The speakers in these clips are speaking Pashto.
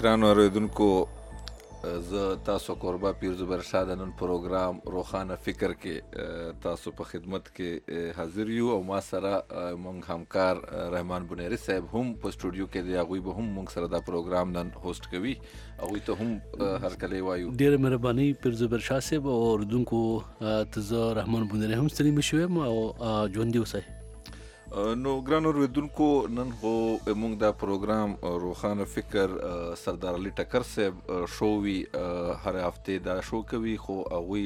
ګرانو اورېدونکو، زه تاسو کوربه پیر زبیر شاه د نن پروګرام روښانه فکر کې تاسو په خدمت کې حاضر یو او ما سره مونږ همکار رحمان بنیری صاحب هم په سټوډیو کې دی. هغوی به هم مونږ سره دا پروګرام نن هوسټ کوي. هغوی ته هم هرکلی وایو. ډېره مهرباني پیر زبیر شاه صاحب او اورېدونکو ته زه رحمان بنیری هم ستړي مه شوی یم او ژوندي اوسئ. نو ګرانو اورېدونکو، نن خو موږ دا پروګرام روښانه فکر سردار علي ټکر صاحب شو وي، هر هفتې دا شو کوي، خو هغوی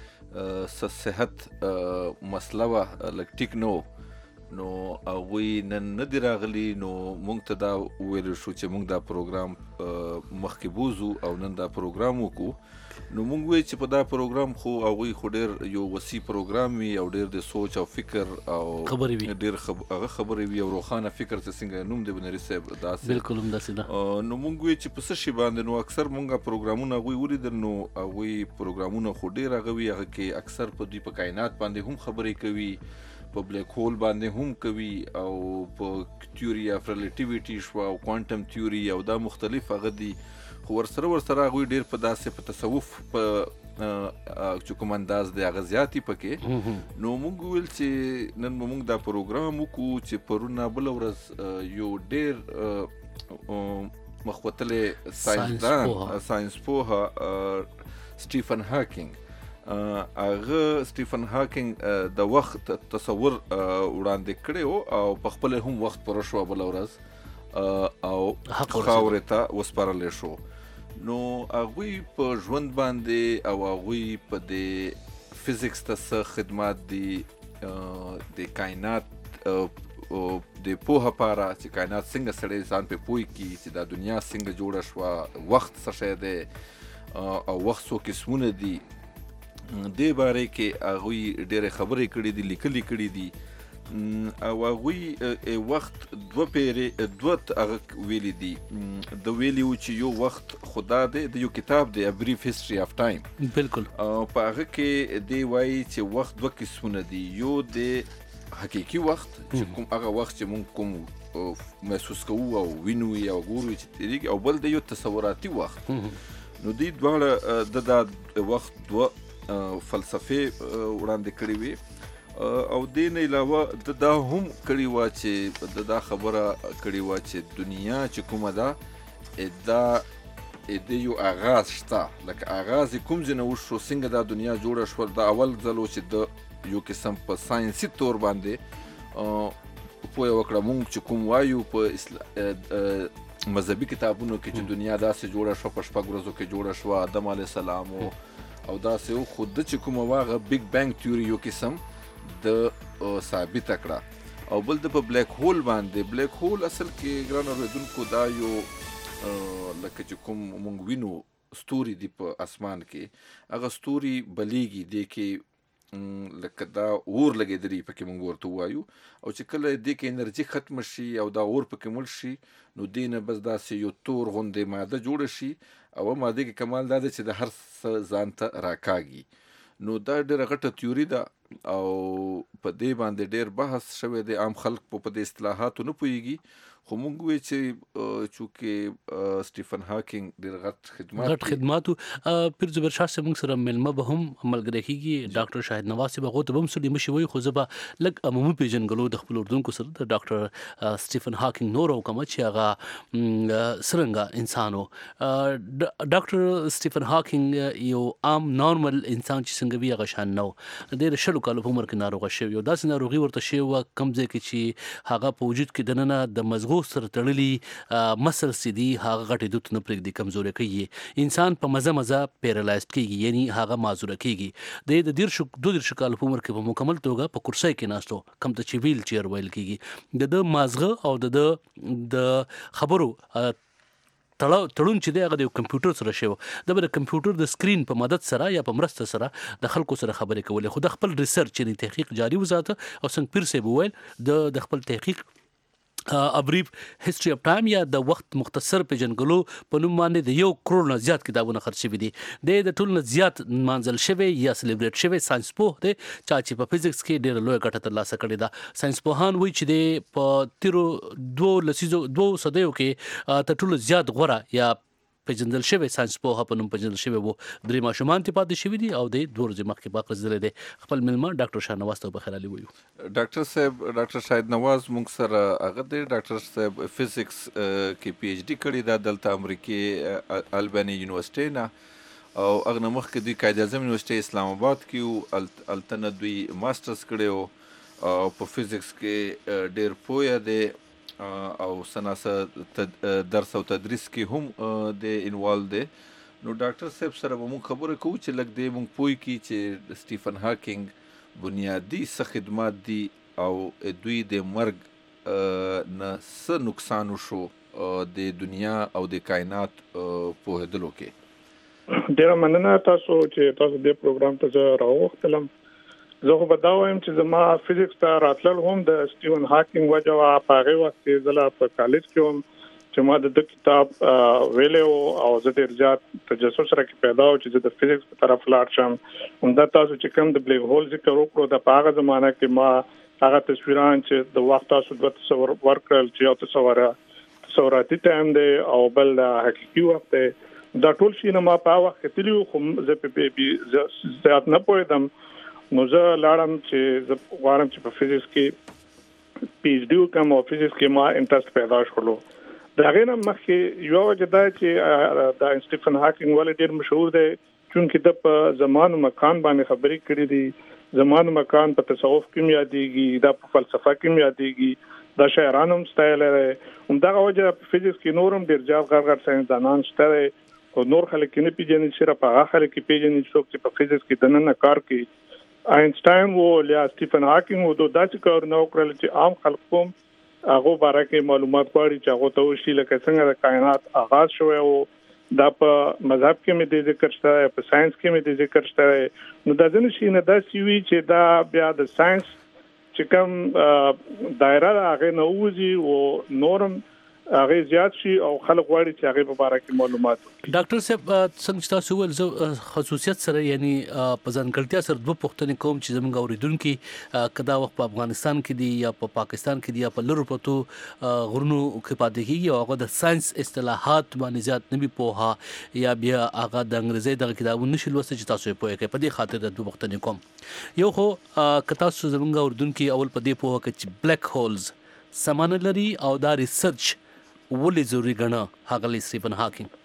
صحت مسله وه لږ ټیک نه و، نو هغوی نن نه دي راغلي. نو موږ ته دا وویل شو چې موږ دا پروګرام مخکې بوزو او نن دا پروګرام وکړو. نو موږ وایو چې په دا پروګرام خو هغوی خو ډېر یو وسیع پروګرام وي او ډېر د سوچ او فکر او خبرې وي، ډېر هغه خبرې وي او روښانه فکر چې څنګه نوم دی بنیری صاحب داسې بلکل هم داسې ده. نو موږ وایو چې په څه شي باندې، نو اکثر موږ پروګرامونه هغوی ولیدل، نو هغوی پروګرامونه خو ډېر هغه وي، هغه کې اکثر په دوی په کائنات باندې هم خبرې کوي، په بلیک هول باندې هم کوي، او په تیوري اف ریلیټیویټي شوه او کوانټم تیوري او دا مختلف هغه دي. خو ورسره هغوی ډېر په داسې په تصوف په چې کوم انداز دی هغه زیات دي پکې. نو موږ وویل چې نن به موږ دا پروګرام وکړو چې پرونه بله ورځ یو ډېر مخوتلی ساینسدان ساینس پوهه سټیفن هاکینګ، هغه سټیفن هاکینګ د وخت تصور وړاندې کړی و او په خپله هم وخت پوره شوه بله ورځ او خاورې ته وسپارلی شو. نو هغوی په ژوند باندې او هغوی په د فزیکس ته څه خدمات دي، د کائنات د پوهه پاره چې کائنات څنګه سړی ځان پې پوه کړي، چې دا دنیا څنګه جوړه شوه، وخت څه شی دی او وخت څو قسمونه دي، دې باره کې هغوی ډېرې خبرې کړي دي، لیکلي کړي دي. او هغوی وخت دوه هغه ویلي دي، د ویلي و چې یو وخت خدا دی، د یو کتاب دی A Brief History of Time، بلکل په هغه کې دی وایي چې وخت دوه قسمونه دي. یو د حقیقي وخت چې کوم هغه وخت چې مونږ کوم محسوس کوو او وینو او ګورو چې تېرېږي، او بل د یو تصوراتي وخت. نو دوی دواړه د دا وخت دوه فلسفې وړاندې کړې وې، او دې نه علاوه د دا هم کړې وه چې د دا خبره کړې وه چې دنیا چې کومه ده دا د یو آغاز شته، لکه آغاز یې کوم ځای نه وشو، څنګه دا دنیا جوړه شول، دا اول ځل و چې د یو قسم په ساینسي طور باندې پوهه وکړه. مونږ چې کوم وایو په مذهبي کتابونو کې چې دنیا داسې جوړه شوه، په 6 ورځو کې جوړه شوه، آدم علیه السلام او داسې و، خو د چې کومه وه هغه بیګ بینګ تیوري یو قسم د ثابته کړه. او بل د په بلیک هول باندې، بلیک هول اصل کې ګران اورېدونکو دا یو لکه چې کوم مونږ وینو ستوري دي په اسمان کې، هغه ستوري بلیږي، دې کې لکه دا اور لګېدلی پکې مونږ ورته ووایو، او چې کله دې کې انرژي ختمه شي او دا اور پکې مړ شي، نو دې نه بس داسې یو تور غوندې ماده جوړه شي، او ماده کې کمال دا دی چې د هر څه ځان ته راکاږي. نو دا ډېره غټه تیوري ده او په دې باندې ډېر بحث شوی دی. عام خلک په دې اصطلاحاتو نه پوهېږي، خو موږ وایو چې چونکې سټیفن هاکینګ ډېر غټ خدماتو. پیر زبیر شاه صاحب موږ سره مېلمه به هم ملګری کېږي، ډاکټر شاهد نواز صاحب، هغو ته به هم څه مشي وایي، خو زه به لږ عمومي پېژنګلو د خپلو اردوونکو سره د ډاکټر سټیفن هاکینګ نور وکړم چې هغه څرنګه انسان و. ډاکټر سټیفن هاکینګ یو عام نارمل انسان چې څنګه وي هغه شان نه و، ډېر 6 کالو په عمر کې ناروغه شوی و. داسې ناروغي ورته شوې وه کوم ځای کې چې هغه په وجود کې دننه د مزغو سره تړلي مسلز چې دي هغه غټېدو ته نه پرېږدي، کمزوری کوي انسان، په مزه پیرالایزډ کېږي، یعنی هغه معذوره کېږي. د 22 کالو په عمر کې په مکمل توګه په کرسۍ کې ناستو، کوم ته چې ویل چیر ویل کېږي. د مازغه او د خبرو تړون چې دی هغه د کمپیوټر سره شوی و. د به د کمپیوټر د سکرین په مدد سره یا په مرسته سره د خلکو سره خبرې کولې، خو د خپل ریسرچ یعنی تحقیق جاري وساته. او څنګه پیر صاحب وویل د خپل تحقیق A Brief History of Time یا د وخت مختصر پیژنګلو په نوم باندې د 1 کروڑ نه زیات کتابونه خرڅ شوي دي. د ټول نه زیات مانځل شوی یا سلیبریټ شوی ساينس پوه دی چې په فزیکس کې ډېر لوی ګټه ترلاسه کړې ده. ساينس پوهان وایي چې د په تیرو 2 صدیو کې تر ټولو زیات غوره یا پیژندل شوی ساينس په هپنوم پیژندل شوی وو درې ماشومان ته پاتې شوی دي او د 2 ورځې مخکې باقي زده دي خپل ملما ډاکټر شاهنواز ته بخیرالي ویو. ډاکټر صاحب ډاکټر شاهد نواز موږ سره هغه دی ډاکټر صاحب فزکس کې پی ایچ ډي کړی دا دلته امریکای البانی یونیورسيټي نه او هغه مخکې دوی قائد اعظم یونیورسيټي اسلام آباد کې التنه دوی ماسترز کړی او په فزکس کې ډېر پوهه دی او سناسه درس او تدریس کې هم د انوالو دی. نو ډاکټر صاحب سره به موږ خبره کوو چې لږ دی موږ پوه کړي چې سټیفن هاکینګ بنیادی څه خدمات دي او دوی د مرګ نه څه نقصان وشو د دنیا او د کائنات پوهېدلو کې. ډېره مننه تاسو چې تاسو دې پروګرام ته راوغوښتلم. زه خو به دا وایم چې زما فزکس ته راتلل هم د سټیفن هاکینګ وجه وه. په هغې وخت کې زه لا په کالج کې وم چې ما د کتاب ویلی و او زه ډېر زیات تجسس سره کې پیدا و چې زه د فزکس په طرف لاړ شم. همدا تاسو چې کوم د بلیک هول ذکر وکړو د په هغه زمانه کې ما هغه تصویران چې د وخت تاسو 2 تصور ورکړل چې یو تصوراتي ټایم دی او بل حقیقي وخت دی. دا ټول شي نه ما په وخت کې تللی خو زه په زیات نه پوهېدم. نو زه لاړم چې زه غواړم چې په فزکس کې پی ایچ ډي وکړم او فزکس کې ما انټرست پیدا شولو. د هغې نه مخکې یوه وجه دا چې دا سټیفن هاکینګ ولې ډېر مشهور دی چونکې د په زمان او مکان باندې خبرې کړې دي. زمان او مکان په تصوف کې هم یادېږي, دا په فلسفه کې هم یادېږي, دا شاعران هم ستایلی دی. همدغه وجه په فزکس کې نور هم ډېر زیات غټ ساینسدانان شته دی خو نور خلک نه پېژني. صرف هغه خلک پېژني څوک چې په فزکس کې دننه کار کوي. آینسټاین وو یا سټیفن هاکینګ وو دا چې کارونه وکړل چې عام خلک هم هغه باره کې معلومات غواړي چې هغه ته وشي لکه څنګه د کائنات آغاز شوی وو. دا په مذهب کې مې د ذکر شته, په ساينس کې مې د ذکر شته. نو دا ځنه شي نه دا سی وی چې دا بیا د ساينس چې کوم دایره هغه نه وځي او نورم هغه زیات شي او خلک غواړي چې هغه په اړه کې معلومات وکړي. ډاکټر صاحب څنګه تاسو ول زه خصوصیت سره یعنی په ځانګړتیا سره 2 پوښتنې کوم چې زموږ اوریدونکو کدا وخت په افغانستان کې دي یا په پاکستان کې دي یا په لرو پتو غرونو کې پاتې کیږي او هغه د ساينس اصطلاحات باندې زیات نه بي پوها یا بیا هغه د انګریزي دغه کتابونه نشي لوستل چې تاسو په کې په دې خاطر د 2 پوښتنې کوم. یو خو کتا تاسو زموږ اوریدونکو اول په دې پوها کې بلیک هولز سمانه لري او دا ریسرچ ولې ضروري ګڼه هغه سټیفن هاکینګ؟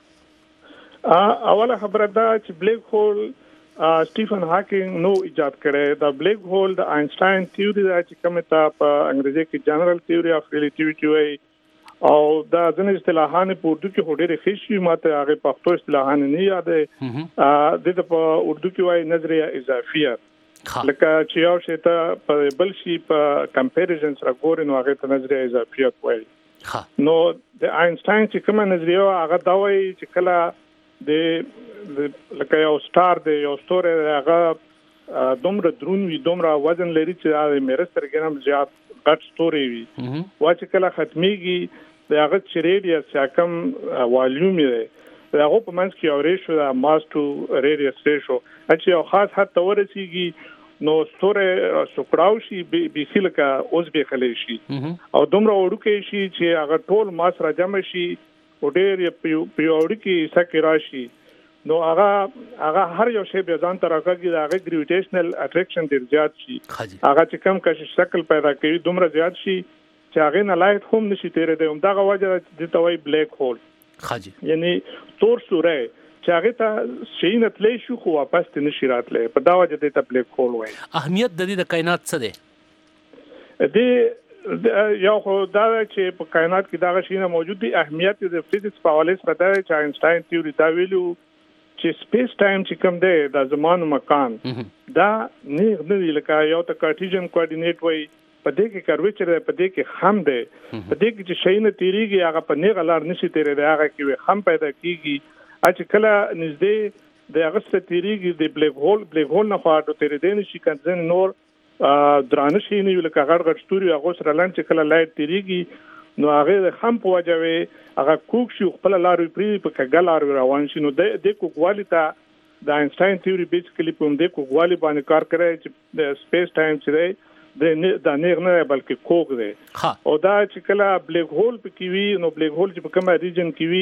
اوله خبره دا چې بلیک هول سټیفن هاکینګ نو ایجاد کړي. دا بلیک هول د آینسټاین تیوري دا چې کومه ته په انګریزي کې جنرال تیوري اف ریلیټیویټي وایي او دا ځینې اصطلاحات په اردو کې هډېره خېشي ماته هغه پښتو اصطلاحات نه یادې. د په اردو کې وایي نظریه اضافیه. لکه چې یو شی ته په بل شي په کمپیریزن سره ګوري نو هغه ته نظریه اضافیه وایي. نو د آینسټاین چې کومه نظریه هغه دا وایي چې کله د لکه یو سټار دی یو ستوری هغه دومره درون وي دومره وزن لري چې د میرستر ګنم زیات غټ ستوري وي وا چې کله ختميږي د هغه چې ریډیس یا کم والیوم دی هغه په منځ کې یو ریشو د ماس ټو ریډیس ریشو چې یو خاص حد ته ورسیږي نو ستوره سوکړاو شي به سیلکا اوس به خلې شي او دومره وړوکې شي چې هغه ټول ماس را جمع شي او ډېر پیوړ کې سکه راشي. نو هغه هر یو شی به ځان تر راکږي دا هغه ګریویټیشنل اټریکشن ډېر زیات شي. هغه چې کم کش شکل پیدا کوي دومره زیات شي چې هغه نه لایټ هم نشي تیرې دی. همدغه وجه د توي بلیک هول خاجي یعنی تور سوره چې هغه ته شي نه تلې شو خو واپس ته نشي راتلې په دا وجه د ته بلیک هول وایي. اهمیت د دې د کائنات څه دی؟ د یو خو دا چې په کائنات کې دا شي نه موجود دي. اهمیت د فزکس په حواله سره دا چې آینسټاین تیوري دا ویلو چې سپیس ټایم چې کوم دی د زمان او مکان دا نه لکه یو ته کارټیزن کوارډینیټ وایي په دې کې کرویچر په دې کې خم دی په دې کې چې شي نه تیریږي هغه په نه غلار نشي تیرې هغه کې خم پیدا کیږي چې کله نږدې د هغه ستېریږي د بلیک هول نه خواټو تیرې دي نشي کنځن نور درانه شي نه لکه غړ ستوري هغه سره لاند چې کله لایټ تیریږي نو هغه خم په وجوي هغه کوک شي خپل لارې پری په کګلار روان شي. نو د کوکوالي ته د آینسټاین تیوري بیسیکلی په دې کوکوالي باندې کار کوي چې د سپیس ټایم چې د نه نه بلکې کوک دی او دا چې کله بلیک هول په کې وي نو بلیک هول چې په کومه ریجن کې وي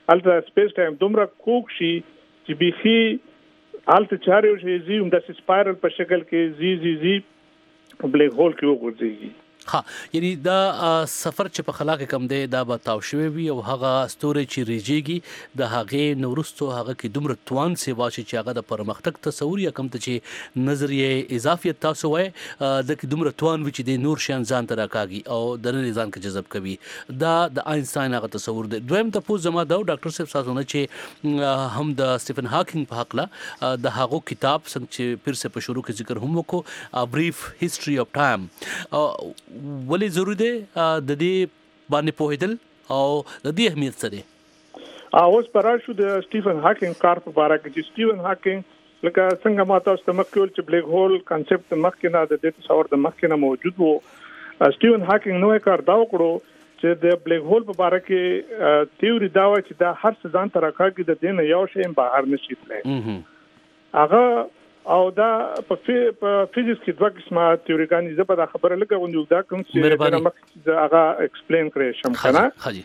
الته سپیس ټایم دومره کوک شي چې بيخي الته چاري شي زیوم د سپایرل په شکل کې زی بلیک هول کې وګرځي. ها یعنی دا سفر چې په خلا کې کم دی دا به تاو شوی وي او هغه ستوري چې ریږي د هغه نورستو هغه کې دومره توان سی واشي چې هغه د پرمختګ تصور یا کم ته چې نظریه اضافیت تاسو وای د کې دومره توان وي چې د نور شان ځان ته راکاږي او د نن ځان کې جذب کوي. دا د آینسټاین هغه تصور دی. دویم ته پوز زما دا ډاکټر صاحب سازونه چې هم د سټیفن هاکینګ په حق لا د هغه کتاب څنګه چې پیر سے په شروع کې ذکر هم وکړو بریف هیستوري اف ټایم ولې ضروري دی د دې باندې پوهیدل او د دې اهمیت څه دی؟ اوس پراشو د سټیفن هاکینګ کار په اړه کې چې سټیفن هاکینګ لکه څنګه ماته استمکول چې بلیک هول کانسپټ مخکې نه د دې تصور د مخکې نه موجود وو. سټیفن هاکینګ نوې کار دا وکړو چې د بلیک هول په اړه کې تیوري دا و چې دا هر څه ځان ته راکاږي د دې نه یو شی بهر نشي تللی. هغه او دا په فزیکس کې دوه قسمه تیوریګانی زه په دا خبره لګوم دا کوم چې دا هغه ایکسپلین کړی شم کنه.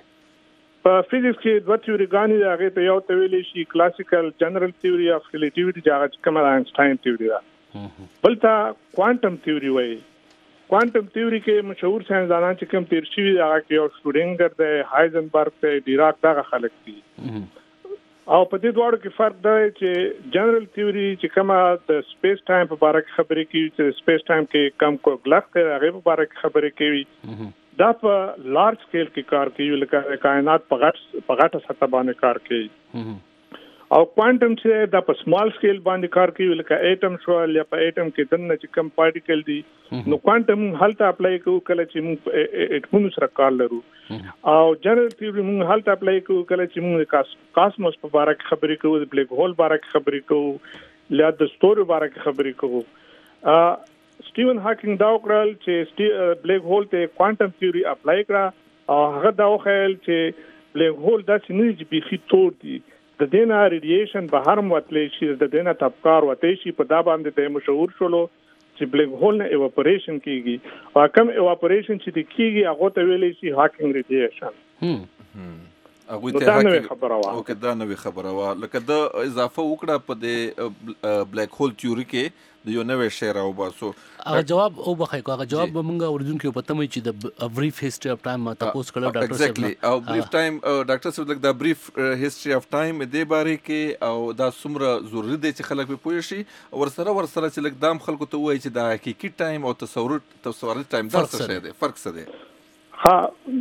په فزیکس کې دوه تیوریګانی هغه ته یو ته ویل شي کلاسیکل جنرال تیوري اف ریلیټیویټي چې کوم آینسټاین تیوري ده. بلته کوانټم تیوري وایي. کوانټم تیوري کې مشهور ساينسدانان چې کوم تیر شوی هغه کې یو شټینګر دی، هایزنبرګ دی، ډیراک دا خلک دي. او په دې دوړو کې فرق دی چې جنرال تیوري چې کومه د سپیس ټایم په اړه خبرې کوي چې سپیس ټایم کې کم کوګلخ دی هغه په اړه خبرې کوي. دا په لارج سکیل کې کار کوي لکه کائنات په غټه سطح باندې کار کوي. او کوانټم چې دا په سمال سکیل باندې کار کوي لکه اټم شو یا په اټم کې دنه چې کم پارټیکل دي نو کوانټم هلته اپلای کوو کله چې موږ اټمونو سره کار لرو. او جنرال تیوري موږ هلته اپلای کوو کله چې موږ کاسموس په اړه خبرې کوو، د بلیک هول په اړه خبرې کوو، یا د ستوري په اړه خبرې کوو. سټیفن هاکینګ دا وکړل چې بلیک هول ته کوانټم تیوري اپلای کړه او هغه دا وخیل چې بلیک هول داسې نه چې بيخي تور دي، د دینه ریډییشن بهر موتلی شي، د دینه تبکار وته شي. په دا باندې ته مشهور شولو چې بلیک هول نه ایواپوریشن کیږي او کوم ایواپوریشن چې کیږي هغه ته ویلې شي هاکینګ ریډییشن. هغه ته هاکینګ خبره وا او کدا نوې خبره وا لکه د اضافه وکړه په د بلیک هول تیوري کې د یو نوې شعر او باسو هغه جواب او بخای کو هغه جواب مونږه اردو کې پته مې چې د بریف هیستوري اف ټایم تاسو کړو ډاکټر صاحب ایگزیکټلی او بریف ټایم ډاکټر صاحب د بریف هیستوري اف ټایم د باره کې او دا څومره ضروری دی چې خلک په پوه شي ورسره چې لکه دام خلکو ته وایي چې د حقيقي ټایم او تصوري ټایم دا څه شی دی، فرق څه دی؟ ها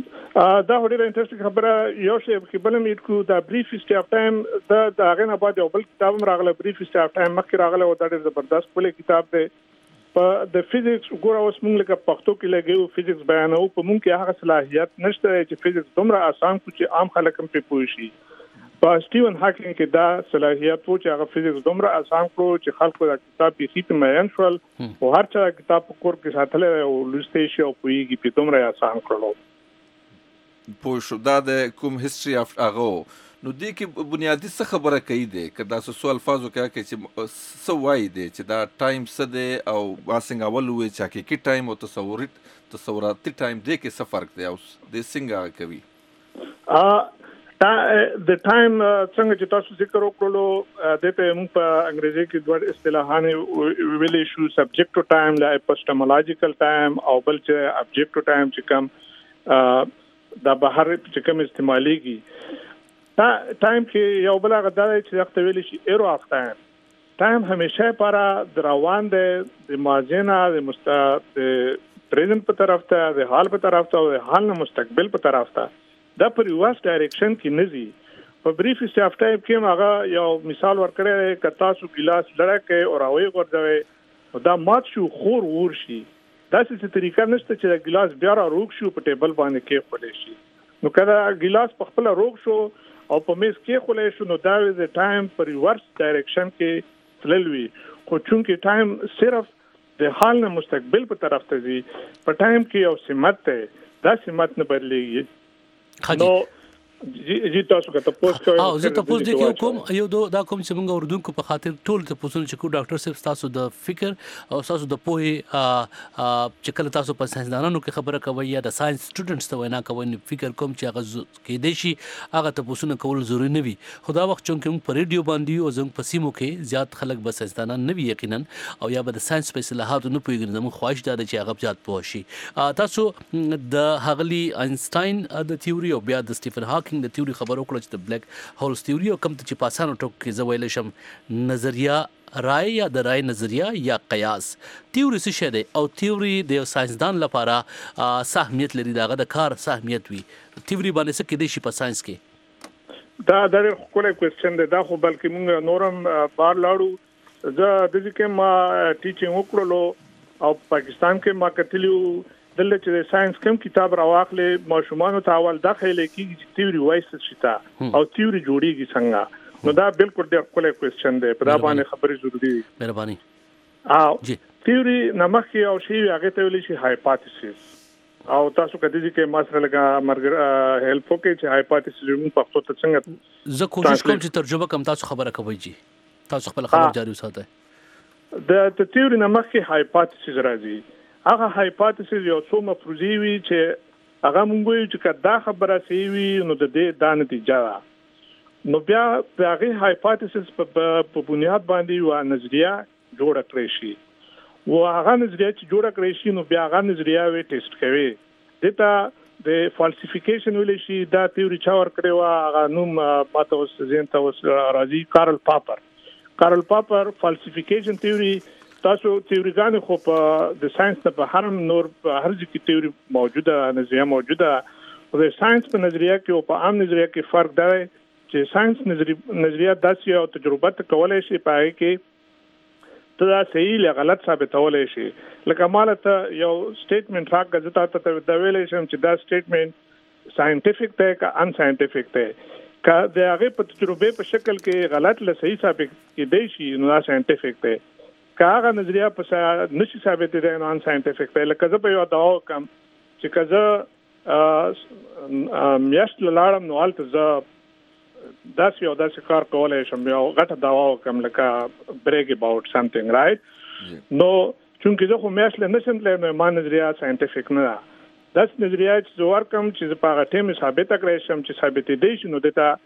دا ډېر انټرېسټینګ خبره یو شی په بل مې کو دا بریف هیستوري اف ټایم دا هغه نه بعد یو بل کتاب راغله بریف هیستوري اف ټایم مخکې راغله او دا ډېر زبردست په کتاب دی. په د فزیکس ګور اوس موږ لکه پښتو کې لګیو فزیکس بیانو په موږ کې هغه صلاحیت نشته چې فزیکس دومره آسان کو چې عام خلک هم په پوه شي. په سټیفن هاکینګ کې دا صلاحیت وو چې هغه فزیکس دومره آسان کړو چې خلکو دا کتاب په خېټه مېن شول او هر چا کتاب په کور کې ساتل او لوستې شي او پوېږي په دومره آسان کړو. پوه شو دا د کوم هیستوري اف هغه نو دې کې بنیادی څه خبره کوي دی که دا څه الفاظو کې چې څه وایي دی چې دا ټایم څه دی او څنګه اول وایي چې حقیقي ټایم او تصوراتي ټایم دی کې څه فرق دی او د څنګه کوي؟ د ټایم څنګه چې تاسو ذکر وکړو دته موږ په انګریزي کې دوه اصطلاحونه ویلې شو، سبجیکټو ټایم لا اپسټمولوژیکل ټایم او بل چې ابجیکټو ټایم چې کوم دا بهر چې کوم استعماليږي. دا ټایم کې یو بل غدا چې وخت ویل شي ایرو اف ټایم. ټایم همیشه لپاره روان دی د ماضی نه د پریزنت په طرف ته، د حال په طرف ته او د حال نه مستقبل په طرف ته. دا په ریورس ډایرکشن کې نه ځي. په بریف هیستوري اف ټایم کې هغه یو مثال ورکړی ک تاسو ګلاس لړکه او راوي ورځوي او دا مات شو خور ور شي. دا څه طریقه نشته چې ګلاس بیا را روغ شو په ټیبل باندې کې خولې شي. نو کله ګلاس په خپل روغ شو او په میز کې خولې شو نو دا د ټایم په ریورس ډایرکشن کې تللوي. خو چونکه ټایم صرف د حال نه مستقبل په طرف ته ځي په ټایم کې یو سمت ده، دا سمت نه بدلېږي. نو جی تاسو کا تاسو کوم او زه تاسو د کوم یو دا کوم چې موږ اردوونکو په خاطر ټول ته پوښتنه چې کو ډاکټر صاحب تاسو د فکر او تاسو د پوهې چې کله تاسو په ساينسدانانو کې خبره کوي یا د ساينس سټوډنټس ته وینا کوي فکر کوم چې هغه کې دی شي هغه ته پوښتنه کول ضروري نه وي خدا وخت چې موږ په ریډیو باندې او زموږ په سیمو کې زیات خلک به ساينسدانان نه وي یقینا او یا به د ساينس په اصطلاحاتو نه پوهیږي زموږ خواهش ده چې هغه زیات پوه شي تاسو د هغلی آینسټاین د تیوري او بیا د سټیفن هاکینګ د تیوري خبرو کړل چې د بلیک هولز تیوري او کوم چې پاسانو ټوک کې زویل شم نظریه رائے یا د رائے نظریه یا قیاس تیوري څه شه دی او تیوري د ساينسدان لپاره اهمیت لري داغه د کار اهمیت وي تیوري باندې څه کې دی شي په ساينس کې دا د خپل کوېسچن دی دا خو بلکې موږ نورم بار لاړو زه د دې کې ما ټیچینګ وکړلو او پاکستان کې ما کتلیو دلته چې ساينس کوم کتاب راواخلې ماشومان ته اول داخله کېږي چې تیوري وایي شتا او تیوري جوړیږي څنګه نو دا بالکل د خپل کوېسچن دی په دا باندې خبرې ضروری دي مهرباني او تیوري نمخې او شی هغه ته ویل شي هایپوتیسس او تاسو کدی چې ما سره لګا مرګ هیلپ وکړي چې هایپوتیسس موږ په خپل څنګه زه کوشش کوم چې ترجمه کوم تاسو خبره کوي جی تاسو خپل خبر جاری وساتئ د تیوري نمخې هایپوتیسس راځي هغه هایپوتیسس یو څو مفروضي وي چې هغه مونږ وایو چې دا خبره سی وي نو د دې د نتیجه نو بیا هغه هایپوتیسس په بنیاد باندې یو نظریه جوړ کړی شي او هغه نظریه چې جوړ کړی شي نو بیا هغه نظریه وی ټیسټ کوي دته د فالسیفیکیشن ویل شي دا تیوري چا ور کړی و هغه نوم ماته اوس زین ته اوس راځي کارل پاپر فالسیفیکیشن تیوري تاسو تیوریګان خو په د ساينس نه په هر نور په هر ځکه تیوري موجوده نظریه موجوده او د ساينس په نظریه کې او په عام نظریه کې فرق دی چې ساينس نظریه داسې او تجربه کولای شي پای کې ته دا صحیح له غلط ثابتولای شي لکه مالته یو سټیټمنټ راکړه چې تاسو ته ویلې شم چې دا سټیټمنټ ساينټیفیک دی که ان ساينټیفیک دی که د هغه په تجربه په شکل کې غلط له صحیح ثابت کېدای شي نو دا ساينټیفیک دی کاغه نظریه په نشي ثابت دي نه ان ساينټیفیک دی لکه زه په یو داوا کوم چې کزه میاشت لاړم نو حالت زه داسې کار کولای شم یو غټه داوا کوم لکه بریګ اباوت سمثینګ رائټ نو چونکه زه خو میاشت نشم تللی نو ما نظریه ساينټیفیک نه ده داس نظریه چې زه ورکم چې په هغه ټیم ثابت کړی شم چې ثابت دي شي نو دته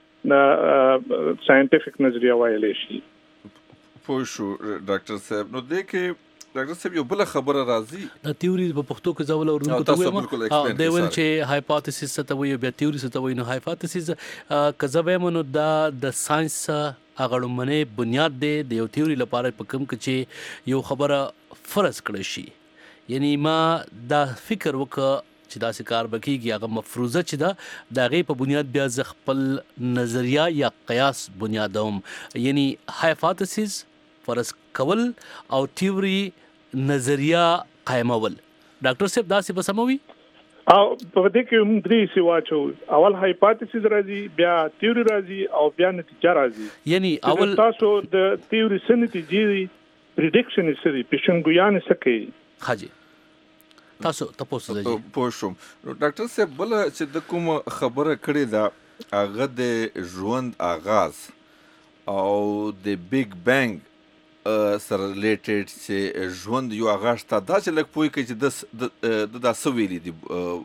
ساينټیفیک نظریه وایلی شي پوښو ډاکټر صاحب نو د کې ډاکټر صاحب یو بل خبره راځي د تیوري په پښتو کې ځول اردو ته وایي دا ویل چې هایپوتیسس ته وایي بیا تیوري ته وایي نو هایپوتیسس کزبه منو د ساينس اغړمنه بنیاد دی د یو تیوري لپاره په کوم کې چې یو خبره فرض کړی شي یعنی ما دا فکر وکړ چې دا کار بکیږي هغه مفروضه چې دا دغه په بنیاد بیا ز خپل نظریه یا قیاس بنیادوم یعنی هایپوتیسس فرض کول او تیوري نظریه قائمول ډاکټر صاحب دا څه بسموي او په دې کې موږ درې سی واچو اول هایپوتیسس راځي بیا تیوري راځي او بیا نتیجه راځي یعنی اول تاسو د تیوري سنتیجې پریډکشن سری پیشنګویان سکی حاجی تاسو تاسو ځي پوښوم ډاکټر صاحب بل چې د کوم خبره کړې ده هغه د ژوند آغاز او د بیگ بانګ سره ریلیټډ چې ژوند یو آغاز ته دا چې لکه پوي کې چې د سویلي دي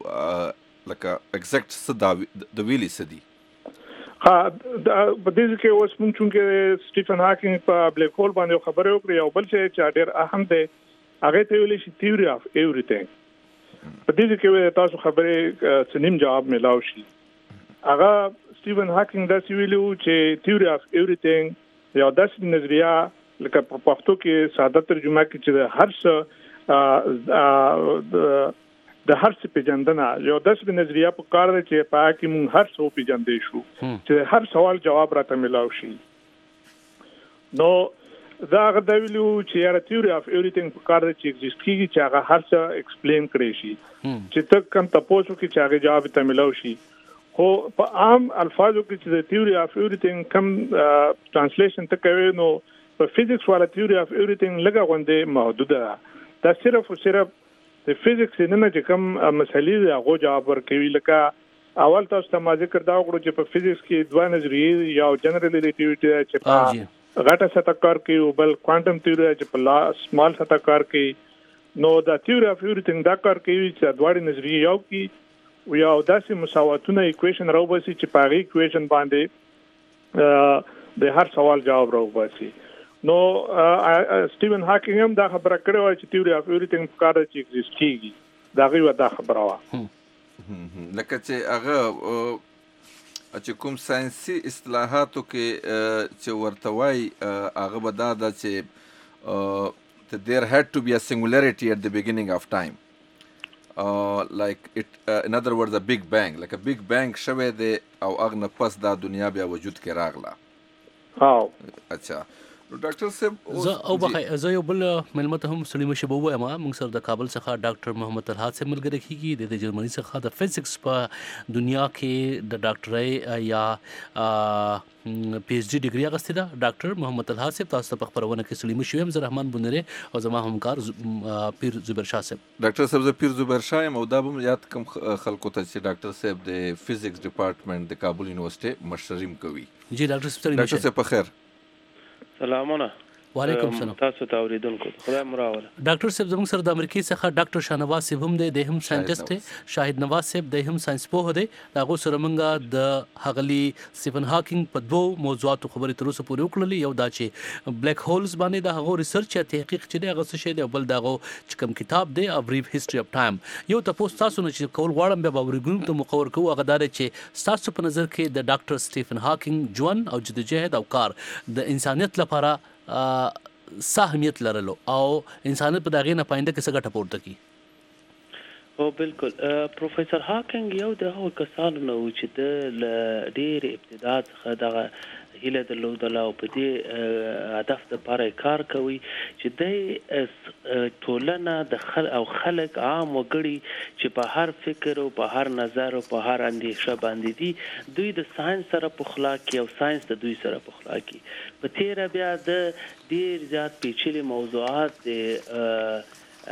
لکه ایگزیکټ صدا د ویلي سدي ها په دې کې اوس مونږ چې سټیفن هاکینګ په بلیک هول باندې خبرې وکړې او بل چې ډېر اهم دی هغه ته ویل شي تیوري اف ایوریثینګ په دې کې تاسو خبرې سنیم جواب ملاو شي هغه سټیفن هاکینګ دا ویلو چې تیوري اف ایوریثینګ یو داسې نظریه لکه په پښتو کې ساده ترجمه کې چې د هر څه پیژندنه یو داسې نظریه په کار دی چې په هغه کې موږ هر څه پیژندې شو چې هر سوال جواب راته ملاو شي نو دا غدا ویلو چې یاره تیوري اف ایوریثینګ په کار دی چې ایگزیست کیږي چې هغه هر څه ایکسپلین کړي شي چې ته کوم تاسو کې چې هغه جواب ته ملاو شي خو په عام الفاظو کې چې د تیوري اف ایوریثینګ کوم ترانسلیشن ته کوي نو په فزیکس والا تیوري اف ایوریثینګ لګه غونډه محدوده دا صرف او صرف د فزیکس نه چې کوم مسلې هغه جواب ورکوي لکه اول تاسو ته ما ذکر دا وکړو چې په فزیکس کې دوه نظریې یو جنرال ریلیټیویټي چې په غټه سطح کار کوي او بل کوانټم تیوري چې په سمال سطح کار کوي. نو دا تیوري اف ایوریثینګ دا کار کوي چې دواړه نظریې یو کې او یو داسې مساواتونه ایکویشن راوباسي چې په هغه ایکویشن باندې د هر سوال جواب راوباسي. نو سټیون هاکینګ هم دا خبره کړې و چې تیوري اف ایوریثینګ په کار کې ایگزیسټ کیږي. دا غوښه دا خبره و لکه چې هغه چې کوم ساينسي اصطلاحاتو کې چې ورته وایي هغه به دا ده چې there had to be a singularity at the beginning of time. Like it, in other words, a big bang. Like a big bang شوه دی او هغه نه پس دا دنیا بیا وجود کې راغله. اچھا ډاکټر صاحب زه یو بل ملمت هم سلیمه شبو وایم موږ سره د کابل څخه ډاکټر محمد طلحات صاحب ملګری کیږي د جرمني څخه د فزکس په دنیا کې د ډاکټرۍ یا پی ایچ ډي ډیګري اخیستې ده. ډاکټر محمد طلحات صاحب تاسو په خبرونه کې سلیمه شوم زه رحمان بنره او زما همکار پیر زبیر شاه صاحب. ډاکټر صاحب زه پیر زبیر شاه یم او دا به یاد کوم خلکو ته چې ډاکټر صاحب د فزکس ډپارټمنټ د کابل یونیورسيټي مشریم کوي. جی ډاکټر صاحب په خیر. سلامونه. وعلیکم السلام. تاسو ته اوریدونکو خدای مراوله. ډاکټر صاحب زموږ سره د امریکای څخه ډاکټر شاهنواز صاحب هم دی هم ساينټیسټ دی. شاهد نواز صاحب د هم ساينس پوه دی. هغه سره موږ د هغلی سټیفن هاکینګ په دوه موضوعاتو خبرې تر اوسه پورې وکړلې. یو دا چې بلیک هولز باندې د هغه ریسرچ یا تحقیق چې دی هغه څه شی دی، بل دغه چې کوم کتاب دی ا بریف هیستوري اف ټایم. یو تاسو تاسو نه چې کول غواړم به باورګون ته مقور کوو هغه دار چې تاسو په نظر کې د ډاکټر سټیفن هاکینګ ژوند او جدوجہد او کار د انسانیت لپاره ساهمیت لرلو او انسانیت په دغه نه پاینده کې څه ګټه پورته کی. او بالکل پروفیسور هاکینګ یو د هغو کسانو نه و چې د ډېر ابتدا څخه دغه هیله درلودله او په دې هدف دپاره کار کوي چې د ټولنه د او خلک عام وګړي چې په هر فکر او په هر نظر او په هر اندیشه باندې دي دوی د ساينس سره پخلا کی او ساينس د دوی سره پخلا کی. په تیره بیا د ډیر زیات پیچلي موضوعات د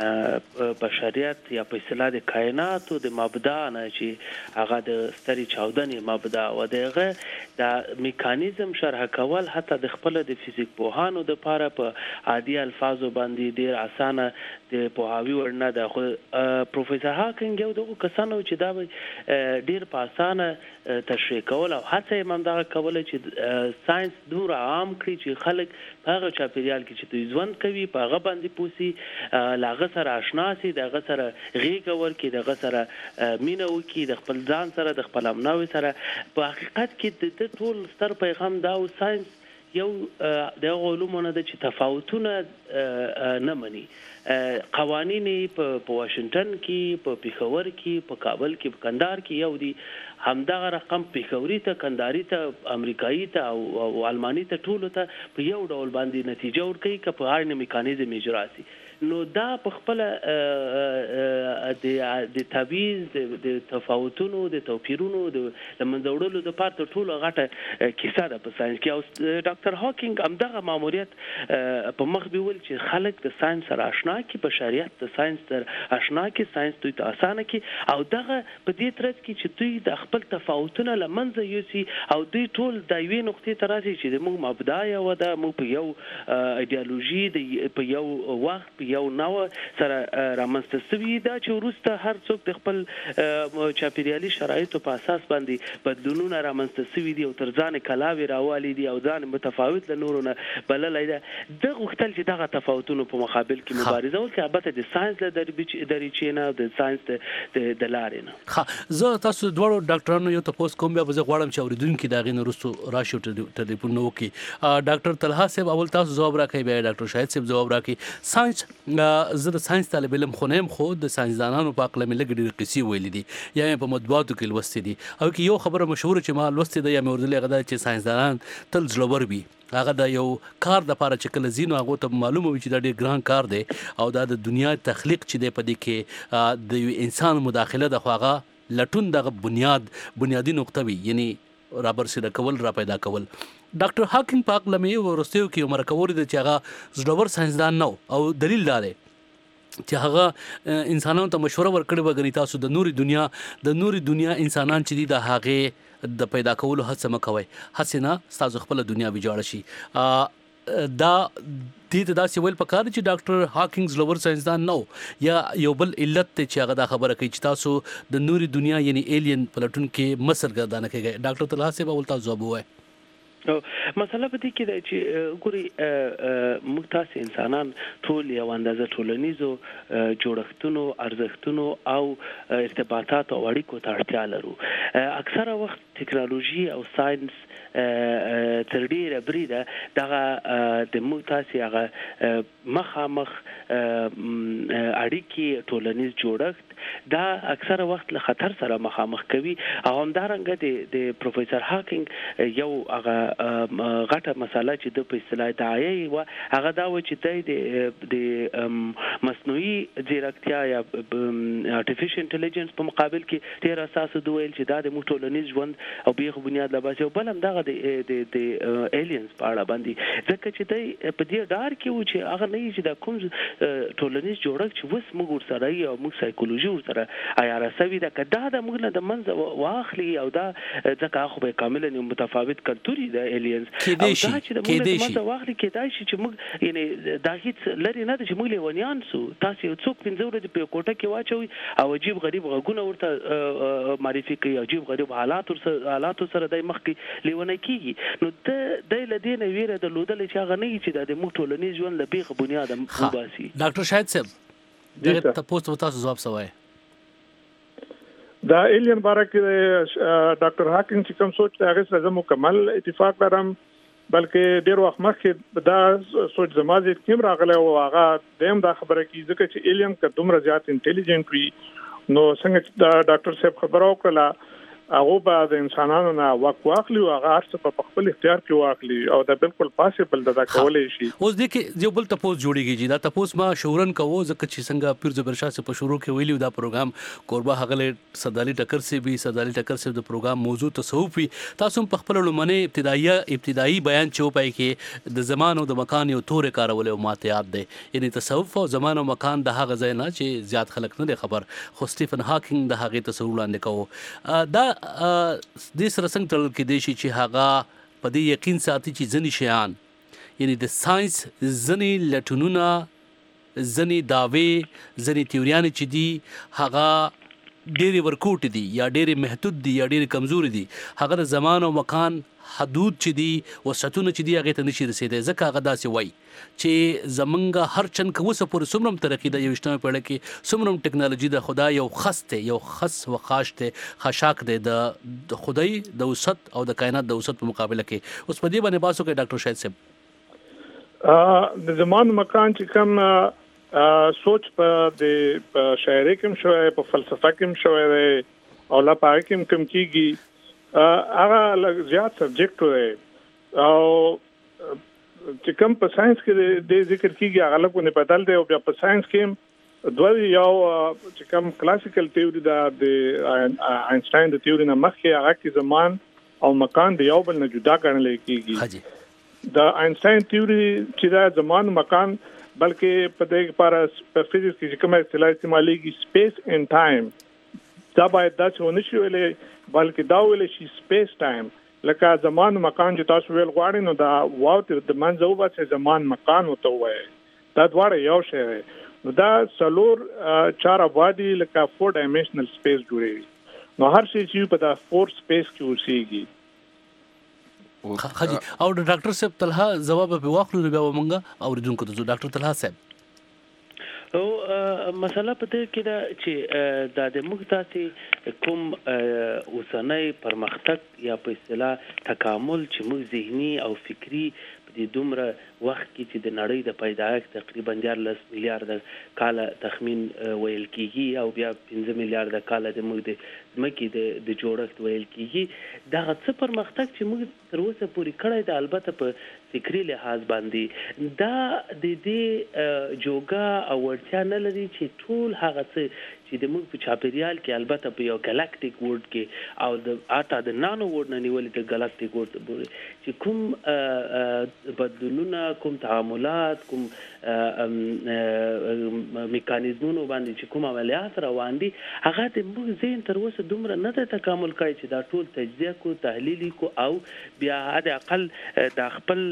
بشریت یا په اصطلاح د کائناتو د مبدا نه چې هغه د ستري چاودنې مبدا و دغه د میکانیزم شرح کول حتی د خپل د فزیک پوهانو د لپاره په عادي الفاظو باندې ډیر اسانه د پوهاوی ورنه د پروفیسور هاکینګ یو دغه کسانو چې دا ډیر په اسانه تشریح کول او هڅه یې هم دغه کوله چې ساينس دور عام کړي چې خلک هغه چاپیریال کې چې دوی ژوند کوي په هغه باندې پوسی لاغه سره آشنا سي، دغه سره غیږ ورکړي، دغه سره مینه وکړي، د خپل ځان سره د خپل امناوي سره. په حقیقت کې د ټول ستر پیغام دا او ساينس یو د علومو نه د چې تفاوتونه نه مني. قوانین په واشنگټن کې، په پیښور کې، په کابل کې، په کندهار کې یو دي. همدغه رقم پیښوري ته، کندهاري ته، امریکایي ته او الماني ته ټولو ته په یو ډول باندې نتیجه ورکوي که په اړین میکانیزم اجرا سي. نو دا په خپل د تبعیض د تفاوتونو د توپیرونو د لمنځه وړلو د پاره ټولو غټه کیسه ده په ساينس کې. او ډاکټر هاکینګ همدغه ماموریت په مخ بیول چې خلک د ساينس سره آشنا کی، بشریت د ساينس سره آشنا کی، ساينس دوی ته اسانه کی او دغه په دې ترڅ کې چې دوی د خپل تفاوتونه لمنځه یوسي او دوی ټول د یوې نقطې ته راسي چې موږ مبدا یو ده، موږ په یو ایدئولوژي په یو وخت په یو نو سره رامنځته شوي دا چې وروسته هر څوک د خپل چاپیریالي شرایطو په اساس باندې بدلونونه رامنځته شوي دي او تر ځان کلاوي راوالي دي او ځان متفاوت له نورو نه بللی ده. د غوښتل چې دغه تفاوتونو په مقابل کې مبارزه وکړي، البته د ساينس له دریچې نه، د ساينس د لارې نه. زه تاسو دواړو ډاکټرانو یو تاسو کوم بیا زه غواړم چې اوریدونکو دغه نه رسو راشي ټلیفون نو کی. ډاکټر طلحات صاحب اول تاسو جواب راکړئ، بیا ډاکټر شاهد صاحب جواب راکړي. ساينس زه د ساينس طالب علم خونم خو د ساينسدانانو په اړه مې لګ ډېر قصې ویلې دي یا په مطبوعاتو کې لوستې دي او کې یو خبره مشهور چې ما لوستې ده یا مې ورته غدا چې ساينسدانان تل زړور وي. هغه د یو کار د لپاره چې کله زینو هغه ته معلومه وي چې دا ډېر ګران کار دی او دا د دنیا تخلیق چې دی په دې کې د انسان مداخله د خواغه لټون دغه بنیادی نقطه وي، یعنی رابرسېره کول، را پیدا کول. ډاکټر هاکینګ پاک لمه ورستیو کې عمر کور د چې هغه زړور ساينسدان نو او دلیل دا دی چې هغه انسانانو ته مشوره ورکړې وګڼي تاسو د نوري دنیا انسانان چې دي د هغه د پیدا کولو هڅه مکوي حسنه تاسو خپل دنیا ویجاړ شي دا دې ته دا سوال پکاره چې ډاکټر هاکینګز لوور ساينسدان نو یا یو بل علت ته چې هغه دا خبره کوي چې تاسو د نوري دنیا یعنی ایلین پلټون کې مصر ګردانه کوي ډاکټر طلحه صاحب ولتا جواب وای مسله په دې کې ده چې ګوري موږ تاسو انسانان ټول یو اندازه ټولنیزو جوړښتونو ارزښتونو او ارتباطات او اړیکو ته اړتیا لرو اکثره وخت ټکنالوژي او ساينس تر ډیره بریده دغه د موږ تاسو هغه مخامخ اړیکې ټولنیز جوړښت دا اکثره وخت له خطر سره مخامخ کوي او همدارنګه د پروفیسور هاکینګ یو هغه غټه مسله چې د په اصطلاح داعیه و هغه دا و چې د مصنوعي ځیرکتیا یا ارتفیشل انټيليجنس په مقابل کې ډیر اساس دویل چې دا د موږ ټولنیز ژوند او بیخ بنیاد لا باسي او بل هم دغه د ایلینز په اړه باندې ځکه چې د په دې ډار کې و چې هغه نه چې د کوم ټولنیز جوړښت چې وس موږ سره او موږ سایکولوژي سره آیا سوي دا کدا د موږ له منځ واخلي او دا ځکه خو به کاملا متفاوت کلتوري د ایلینز او دا چې د موږ له منځ واخلي کېدای شي چې موږ یعنی دا هیڅ لري نه چې موږ لیونیان سو تاسو یو څوک پنځه ورځې په کوټه کې واچوي او عجیب غریب غږونه ورته معرفي کوي عجیب غریب حالات سره د مخ کې لیونه کیږي نو د لدین ویره د لودل چې هغه نه چې د موږ ټولنیز ژوند له بیخ بنیاد مباسي ډاکټر شاهد صاحب دغه تاسو جواب سوای دا ایلین باره کې ډاکټر هاکینګ چې کوم سوچ ته هغه سره مکمل اتفاق لرم بلکې ډیر وخت مخکې دا سوچ زمازه کوم راغله او هغه دیم دا خبره کی ځکه چې ایلین که دومره زیات انټيليجنت وي نو څنګه دا ډاکټر صاحب خبرو کړه هغه به د انسانانو نه واخلي او هغه هر څه په خپل اختیار کې واخلي او دا بالکل پاسبل ده دا کولای شي اوس د کې یو بل تاسو جوړیږي دا تاسو ما شورن کوو ځکه چې څنګه پیر زبر شاه سے په شروع کې ویلو دا پروګرام قربا هغه سدالي ټکر سے به سدالي ټکر سے د پروګرام موضوع تصوفي تاسو په خپل لمنه ابتدایي بیان چوپای کې د زمان او د مکان یو تورې کارول او ماته یاد دی یعنی تصوف او زمان او مکان د هغه ځای نه چې زیات خلک نه خبر خو سټیفن هاکینګ د هغه تصور لاندې کوو دا د سره څنګه تل کې دی چې هغه په دې یقین ساتي چې ځنی شیان یعنی د ساينس ځنی لټونونه ځنی داوی ځنی تیوریان چې دي هغه ډېری ورکوټ دي یا ډېری محدود دي یا ډېری کمزوري دي هغه د زمان او مکان حدود چې دي وسعتونه چې دي هغه ته نشي رسیدای ځکه هغه داسې وای چې زمونږ هر چن کوسه پر سمرم ترقی د یوشتمه پیړۍ کې سمرم ټکنالوژي د خدای یو خاص وخاشته خشاک د خدای د وسط او د کائنات د وسط په مقابله کې اوس په دې باندې باسو کې ډاکټر شاهد صاحب د زمان مکان چې کوم سوچ په د شاعري کې شوی په فلسفه کې شوی او لا پاره کې کوم کیږي هغه زیات سبجیکټ وي او چې کوم په ساينس کې د ذکر کیږي هغه له نه بدل دی او بیا په ساينس کې دوی یو چې کوم کلاسیکل تیوري د آینسټاین د تیوري نه مخکې هغه کې زمان او مکان د یو بل نه جدا ګڼل کیږي د آینسټاین تیوري چې دا زمان مکان بلکې په دې لپاره په فزیکس کې کومه اصطلاح استعمالېږي سپیس اینڈ ټایم دا باید دا څه ونه شي ویلې بلکې دا ویل شي سپیس ټایم لکه زمان مکان چې تاسو ویل غواړئ نو دا واو د منځو به زمان مکان وته وایي دا دواړه یو شی دی نو دا څلور چار ابعادي لکه 4 ډایمنشنل سپیس جوړوي نو هر شی چې په دا 4 سپیس کې اوسېږي خاجي او ډاکټر صاحب طلحه جواب به واخلو بیا ومنګه اوریدونکو ته ډاکټر طلحه صاحب او مسله په دې کې دا چې د موږ تاسو کوم اوسنۍ پرمختګ یا په اصطلاح تکامل چې موږ ذهني او فکری په دې دومره وخت کې چې د نړۍ د پیدایښت تقریبا 14 میلیارډ کال تخمین ویل کیږي او بیا 15 میلیارډ کال د موږ د ځمکې د جوړښت ویل کیږي دا څه پرمختګ چې موږ تر اوسه پورې کړی دی البته په فکری لحاظ باندې دا د دې جوګه او ورتیا نه لري چې ټول هغه څه چې د موږ په چاپیریال کې البته په یو ګالاکټیک ورډ کې او د اټا د نانو ورډ نه نیولې د ګالاکټیک ورډ پورې چې کوم بدلونونه کوم تعاملات کوم میکانیزمونو باندې چې کوم عملیات روان دي هغه د موږ ذهن تر اوسه دومره نه د تکامل کوي چې دا ټول تجزیه کو تحلیل کو او بیا د اقل د خپل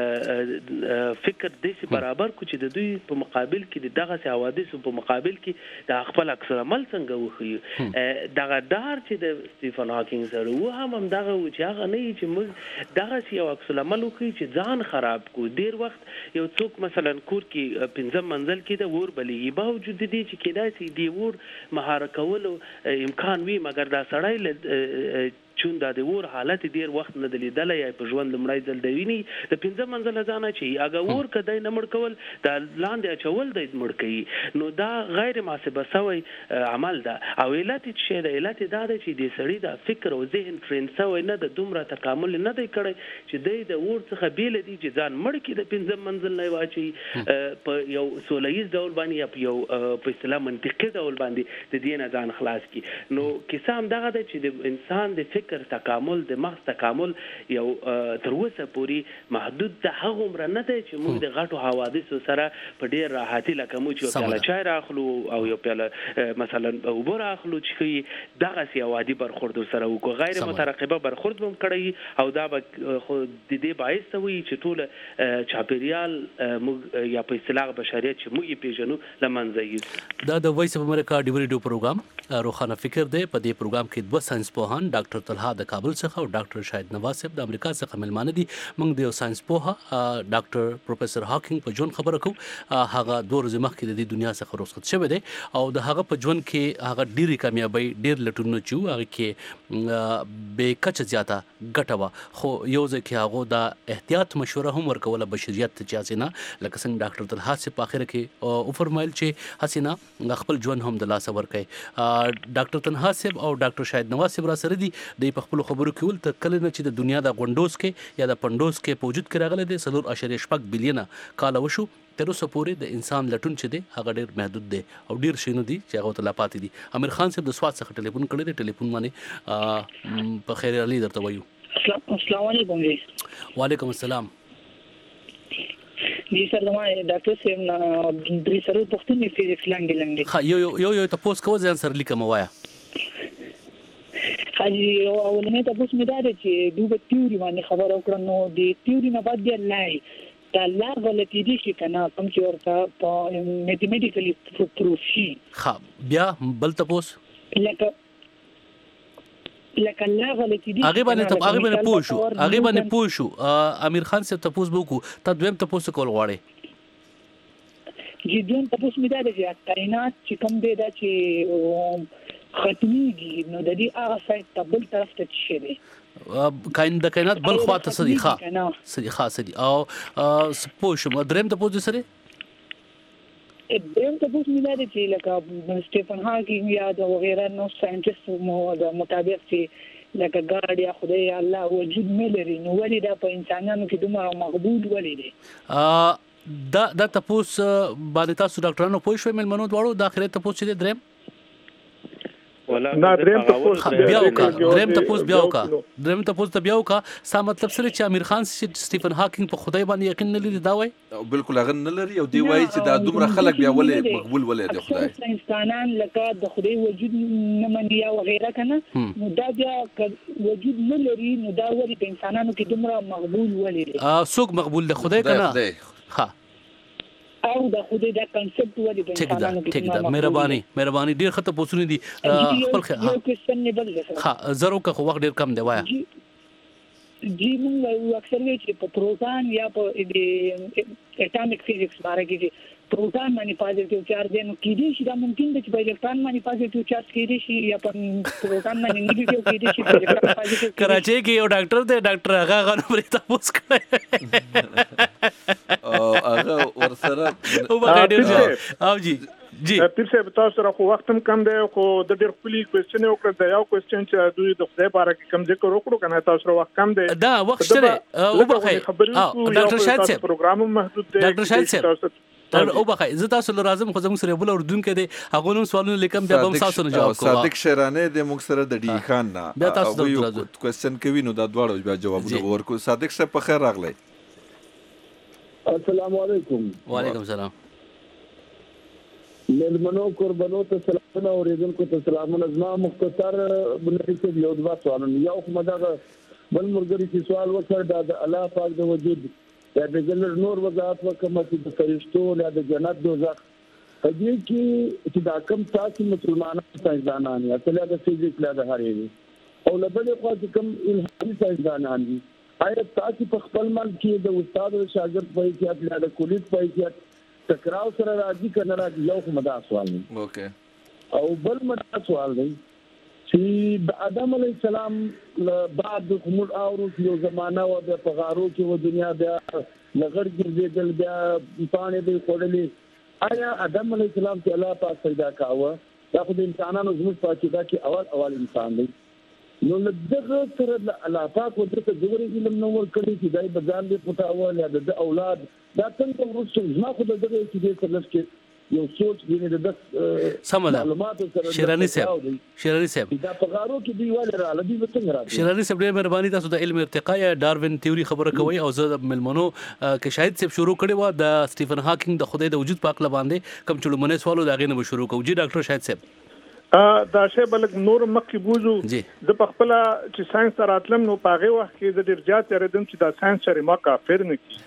فکر د برابر کو چې د دوی په مقابل کې دغه حوادث په مقابل کې د خپل عکس العمل څنګه وخی دغه دار چې د سټیفن هاکینګ سره و هم دغه و چې هغه نه چې موږ دغه یو عکس العمل وکړي چې ځان خراب کو ډیر وخت یو څوک مثلا کور کې پنځم منزل کې د ور بلې باوجود دي چې کېدای شي دی ور مهار کولو امکان وي مګر دا سړی چون دا د ور حالت ډیر وخت نه دلیدل یا په ژوند لمړی ځل دی ویني د پنځم منزل ځانه چې هغه ور کدی نه مړ کول دا لاندې اچول دی مړ کوي نو دا غیر محاسبه سوی عمل ده او علت چې د علت دا ده چې د سړی د فکر او ذهن ټرین سوی نه د دومره تکامل نه دی کړی چې د ور څخه بیل دي چې ځان مړ کی د پنځم منزل نه واچي په یو سولهیز ډول باندې یا په یو په اصطلاح منطقي ډول باندې د دې نه ځان خلاص کی نو کیسه هم دغه ده چې د انسان د فکر تکامل د مغز تکامل یو تر اوسه پورې محدود ده هغه عمر نه دی چې موږ د غټو حوادثو سره په ډیر راحتي لکه موږ یو پیاله چای راخلو او یو پیاله مثلا اوبه راخلو چې دغه سی عادي برخورد سره وکړو غیر مترقبه برخورد هم کړی او دا د دې باعث وي چې ټول چاپیریال موږ یا په اصطلاح بشریت چې موږ پیژنو لمنځه یې دا د وایس اف امریکا ډیوري پروګرام روخانه فکر دی په دې پروګرام کې دوه ساينس پوهان ډاکټر طلحه د کابل څخه او ډاکټر شاهد نواز صاحب د امریکا څخه ملمانه دي موږ د ساينس پوها ډاکټر پروفیسور هاکینګ په جون خبره کوو هغه 2 ورځې مخکې د دنیا څخه رخصت شوی دی او د هغه په ژوند کې هغه ډیره کامیابی ډیر لټونه چو هغه کې به کچ زیاته ګټه وا خو یو ځکه هغه د احتیاط مشوره هم ورکوله بشریت ته چې حسینه لکه څنګه ډاکټر طلحه صاحب په اخر کې او فرمایل چې حسینه خپل ژوند هم د لاس ورکړي ډاکټر طلحه صاحب او ډاکټر شاهد نواز صاحب را سره دي د خپل خبرو کې ول ته کله نه چې د دنیا د غونډوس کې یا د پندوس کې په وجود کې راغله دي 3.8 بلین کال وشو تر اوسه پورې د انسان لټون چې دی هغه ډیر محدود دی او ډیر شینو دي چې هغه ته لا پاتې دي امیر خان صاحب د سواد څخه ټلیفون کړی دی ټلیفون باندې په خیر علي درته وایو السلام علیکم جی وعلیکم السلام جی سر زما ډاکټر صاحب نه درې سره پوښتنې فزیکس لاندې ها یو تاسو کوم ځان سره لیکم وایا حاجی اولنې تاسو مې دا چې دوی تیوري باندې خبر او کړنو د تیوري نه بعد دی لای دا لا غلطی دي چې کنه کوم چې ورته په میتھمیټیکلی پروف شي ها بیا بل تاسو لکه لا غلطی دي هغه باندې پوښو امیر خان صاحب تاسو وکړو ته دویم تاسو کول غواړي جی دویم تاسو مې دا چې کائنات چې کوم دی دا چې ختميږي نو د دې هغه سایت ته بل طرف ته شي دي د کائنات بل خوا ته صدیقه او سپوږم دریم ته پوځ سره دریم ته پوښتنه مې ده چې لکه سټیفن هاکینګ یا د وغیرہ نو ساينټیست مو د مطابق چې لکه ګاډ یا خدای یا الله وجود نه لري نو ولې دا په انسانانو کې دومره مقبول ولې دي دا تاسو باندې تاسو ډاکټرانو پوه شوي ملمنو دواړو د اخرت تاسو چې دریم نه دریم تاسو بیا وکا سا مطلب سره چې امیر خان سټیفن هاکینګ په خدای باندې یقین نه لري دا وای بالکل هغه نه لري او دی وای چې دا دومره خلک بیا ولې مقبول ولې دی خدای انسانان لکه د خدای وجود نه مني یا وغیرہ کنه نو دا بیا وجود نه لري نو دا ولې په انسانانو کې دومره مقبول ولې دی څوک مقبول دی خدای کنه ها او دا خو دې دا کنسپټ ولې د انسانانو کې ټیک ده مهرباني ډیر خطه پوښتنه دي خپل یو کوېسچن نه بل ها زرو که وخت ډیر کم دی وایا جی موږ اکثر وی چې په پروتون یا په اټامیک فزیکس باندې کې پروتون باندې پازیټیو چارج نو کېدی شي دا ممکن دی چې په الکترون باندې پازیټیو چارج کېدی شي یا په پروتون باندې نیگیټیو کېدی شي په الکترون پازیټیو کراچي کې یو ډاکټر دی ډاکټر هغه غنوري تاسو کړی او هغه ورسره او باندې او جی پیر صاحب تاسو سره خو وخت هم کم دی خو د ډېر خپل کوېسچن وکړه دا یو کوېسچن چې دوی د خدای باره کې کم ذکر وکړو کنه تاسو سره وخت کم دی دا وخت سره او بخیر ډاکټر شاهد صاحب پروګرام محدود دی ډاکټر شاهد صاحب او بخای زه تاسو لازم خو زموږ سره بل اردوونکو دی هغه نوم سوالونه لیکم بیا به تاسو نه جواب کوم صادق شیرانه د موږ سره د ډی خان نه بیا تاسو یو کوېسچن کوي نو دا دواړه بیا جوابونه ورکو. صادق صاحب په خیر راغلی. السلام علیکم. وعلیکم السلام. ملمنو قربانو ته سلامونه اوریدونکو ته سلامونه. زما مختصر بنفسه یو دوا سوالونه. یو کوم دا بل مرګري چې سوال وکړ د الله پاک د وجود یا د جنت نور وضاحت وکړم چې د فرشتو یا د جنت دوزخ په دې کې چې دا کوم تاسو مسلمانانو ساينسدانان یا تل د فزیک لا د هرې او لبل خو چې کوم الهي ساينسدانان دي آیا تاسو په خپل مل کې د استاد او شاګرد په حیثیت یا د کلیت په حیثیت تکرار سره راځي کنه راځي؟ یو کوم دا سوال دی. اوکې. او بل مدا سوال دی چې د آدم علی السلام بعد د خمول اورو یو زمانہ و د پغارو کې و دنیا بیا لغړ ګرځیدل بیا پانې به خورلې. آیا آدم علی السلام ته الله پاک پیدا کاوه دا خو د انسانانو زموږ په عقیده کې اول انسان دی نو دغه سره الله پاک ورته دغه علم نو ورکړي چې دای بځان دې پټاول یا د اولاد دا څنګه ورسره زما خو دغه چې دې سره کې یو سوچ دی د معلومات سره شیرانی صاحب دا پغارو کې دی ول را لدی وڅنګ را شیرانی صاحب ډېر مهرباني تاسو د علم ارتقا یا ډاروین تیوري خبره کوي او زه ملمنو کې شاید صاحب شروع کړي و د سټیفن هاکینګ د خدای د وجود په اړه باندې کوم چلمنه سوالو دا غینه شروع کوو. جی ډاکټر شاید صاحب دا شی بلک نور مخکې بوزو د پخپل چې ساينس راتلم نو پاغه وخت کې د ډیر زیات یریدم چې دا ساينس سره ما کافر نه کی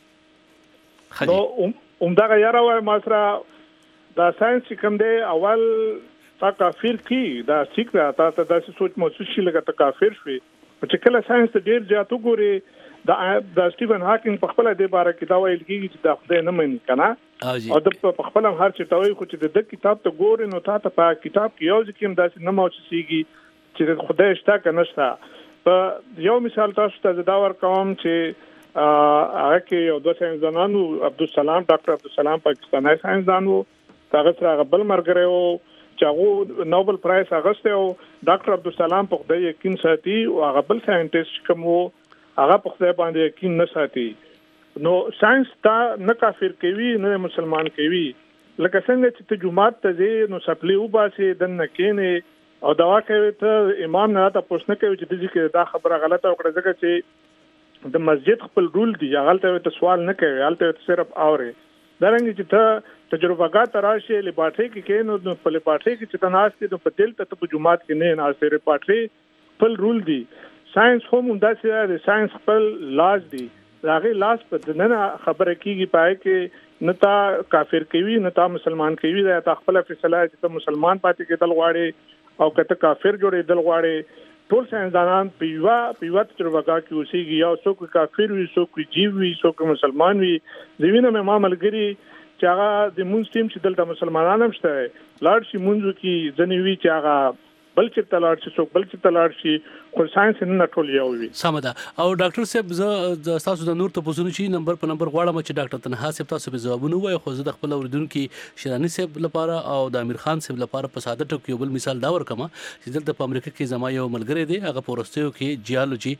نو دا یاره وای ما سره دا ساينس کوم دی اول تا کافر کی دا سیک را تا دا سوچ مو شي لګه تا کافر شوي چې کله ساينس ډیر زیات وګوري دا سټیفن هاکینګ په خپل د باره کې دا ویل کیږي چې دا خدای نه مانی کنه او د په خپل هر څه ټوي خو چې د کتاب ته ګوري نو تا ته په کتاب کې یو ځکه هم داسې نه موچسيږي چې خدای شته کنه شته. په یو مثال تاسو ته دا ورکوم چې هغه کې یو دوه ساينسدانانو عبدالسلام ډاکټر عبدالسلام پاکستاني ساينسدانو هغه سره بل مرګره او چې هغه نوبل پرایز اغسته او ډاکټر عبدالسلام په خدای یقین ساتي او هغه بل ساينټیست کوم هغه په خدای باندې یقین نه ساتي. نو ساينس تا نه کافر کوي نه مسلمان کوي. لکه څنګه چې ته جمعات ته ځې نو سپلی وباسي دنه کېنه او دوا کوي ته امام نه ته پوښتنه کوي چې دې کې دا خبره غلطه وکړه ځکه چې د مسجد خپل رول دی هغه ته سوال نه کوي هغه صرف اوري. درنګ چې ته تجربهګات راشي لباټري کې کېنو نو په لباټري کې چې تناسته نو په دل ته په جمعات کې نه ناسته لباټري خپل رول دی. ساينس هم داسې د ساينس خپل لاس دی هغه لاس په نه خبره کیږي پای کې نتا کافر کوي نتا مسلمان کوي دا خپل فیصله چې ته مسلمان پاتې کېدل غواړي او کته کافر جوړېدل غواړي. ټول ساينسدانان په یو تجربه کې اوسېږي یو څوک کافر وي څوک جیو وي څوک مسلمان وي. زوینه مې ملګری چې هغه د مونږ ټیم چې دلته مسلمانان هم شته لاړ شي مونږ کې ځنی وی چې هغه بل چې تلاړ شي څوک بل چې تلاړ شي خو ساينس نه ټول یو وي. سمدا او ډاکټر صاحب زه تاسو د نور ته پوښتنه شي نمبر په نمبر غواړم چې ډاکټر تنها صاحب تاسو به ځوابونه وایي خو زه د خپل اوریدونکو شیرانی صاحب لپاره او د امیر خان صاحب لپاره په ساده ټکو یو بل مثال دا ورکم چې دلته په امریکا کې زما یو ملګری دی هغه پورستیو کې جیولوژي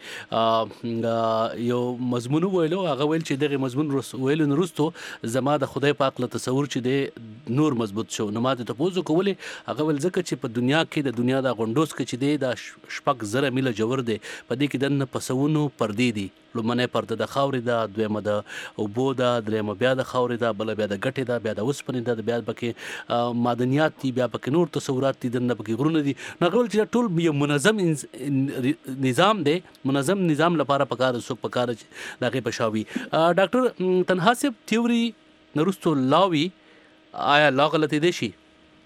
یو مضمون ویلو هغه ویل چې دغه مضمون ویل نورستو زما د خدای پاک له تصور چې دی نور مضبوط شو نو ما ته تاسو کولې هغه ول ځکه چې په دنیا کې د دنیا د غونډوس کې چې دی د شپږ زره میله جوړ دی په دې کې د پسونو پردې دي لمنه پرده د خاورې دا دویمه د اوبو دا درېمه بیا د خاورې دا بل بیا د ګټې دا بیا د اوسپنې دا بیا پکې معدنیات دي بیا پکې نور تصورات دي د پکې غرونه دي نغول چې ټول یو منظم نظام دی منظم نظام لپاره پکار سو پکار دغه پښاوي. ډاکټر تنها صاحب تیوري نرستو لاوي آیا لا غلطي دي شي؟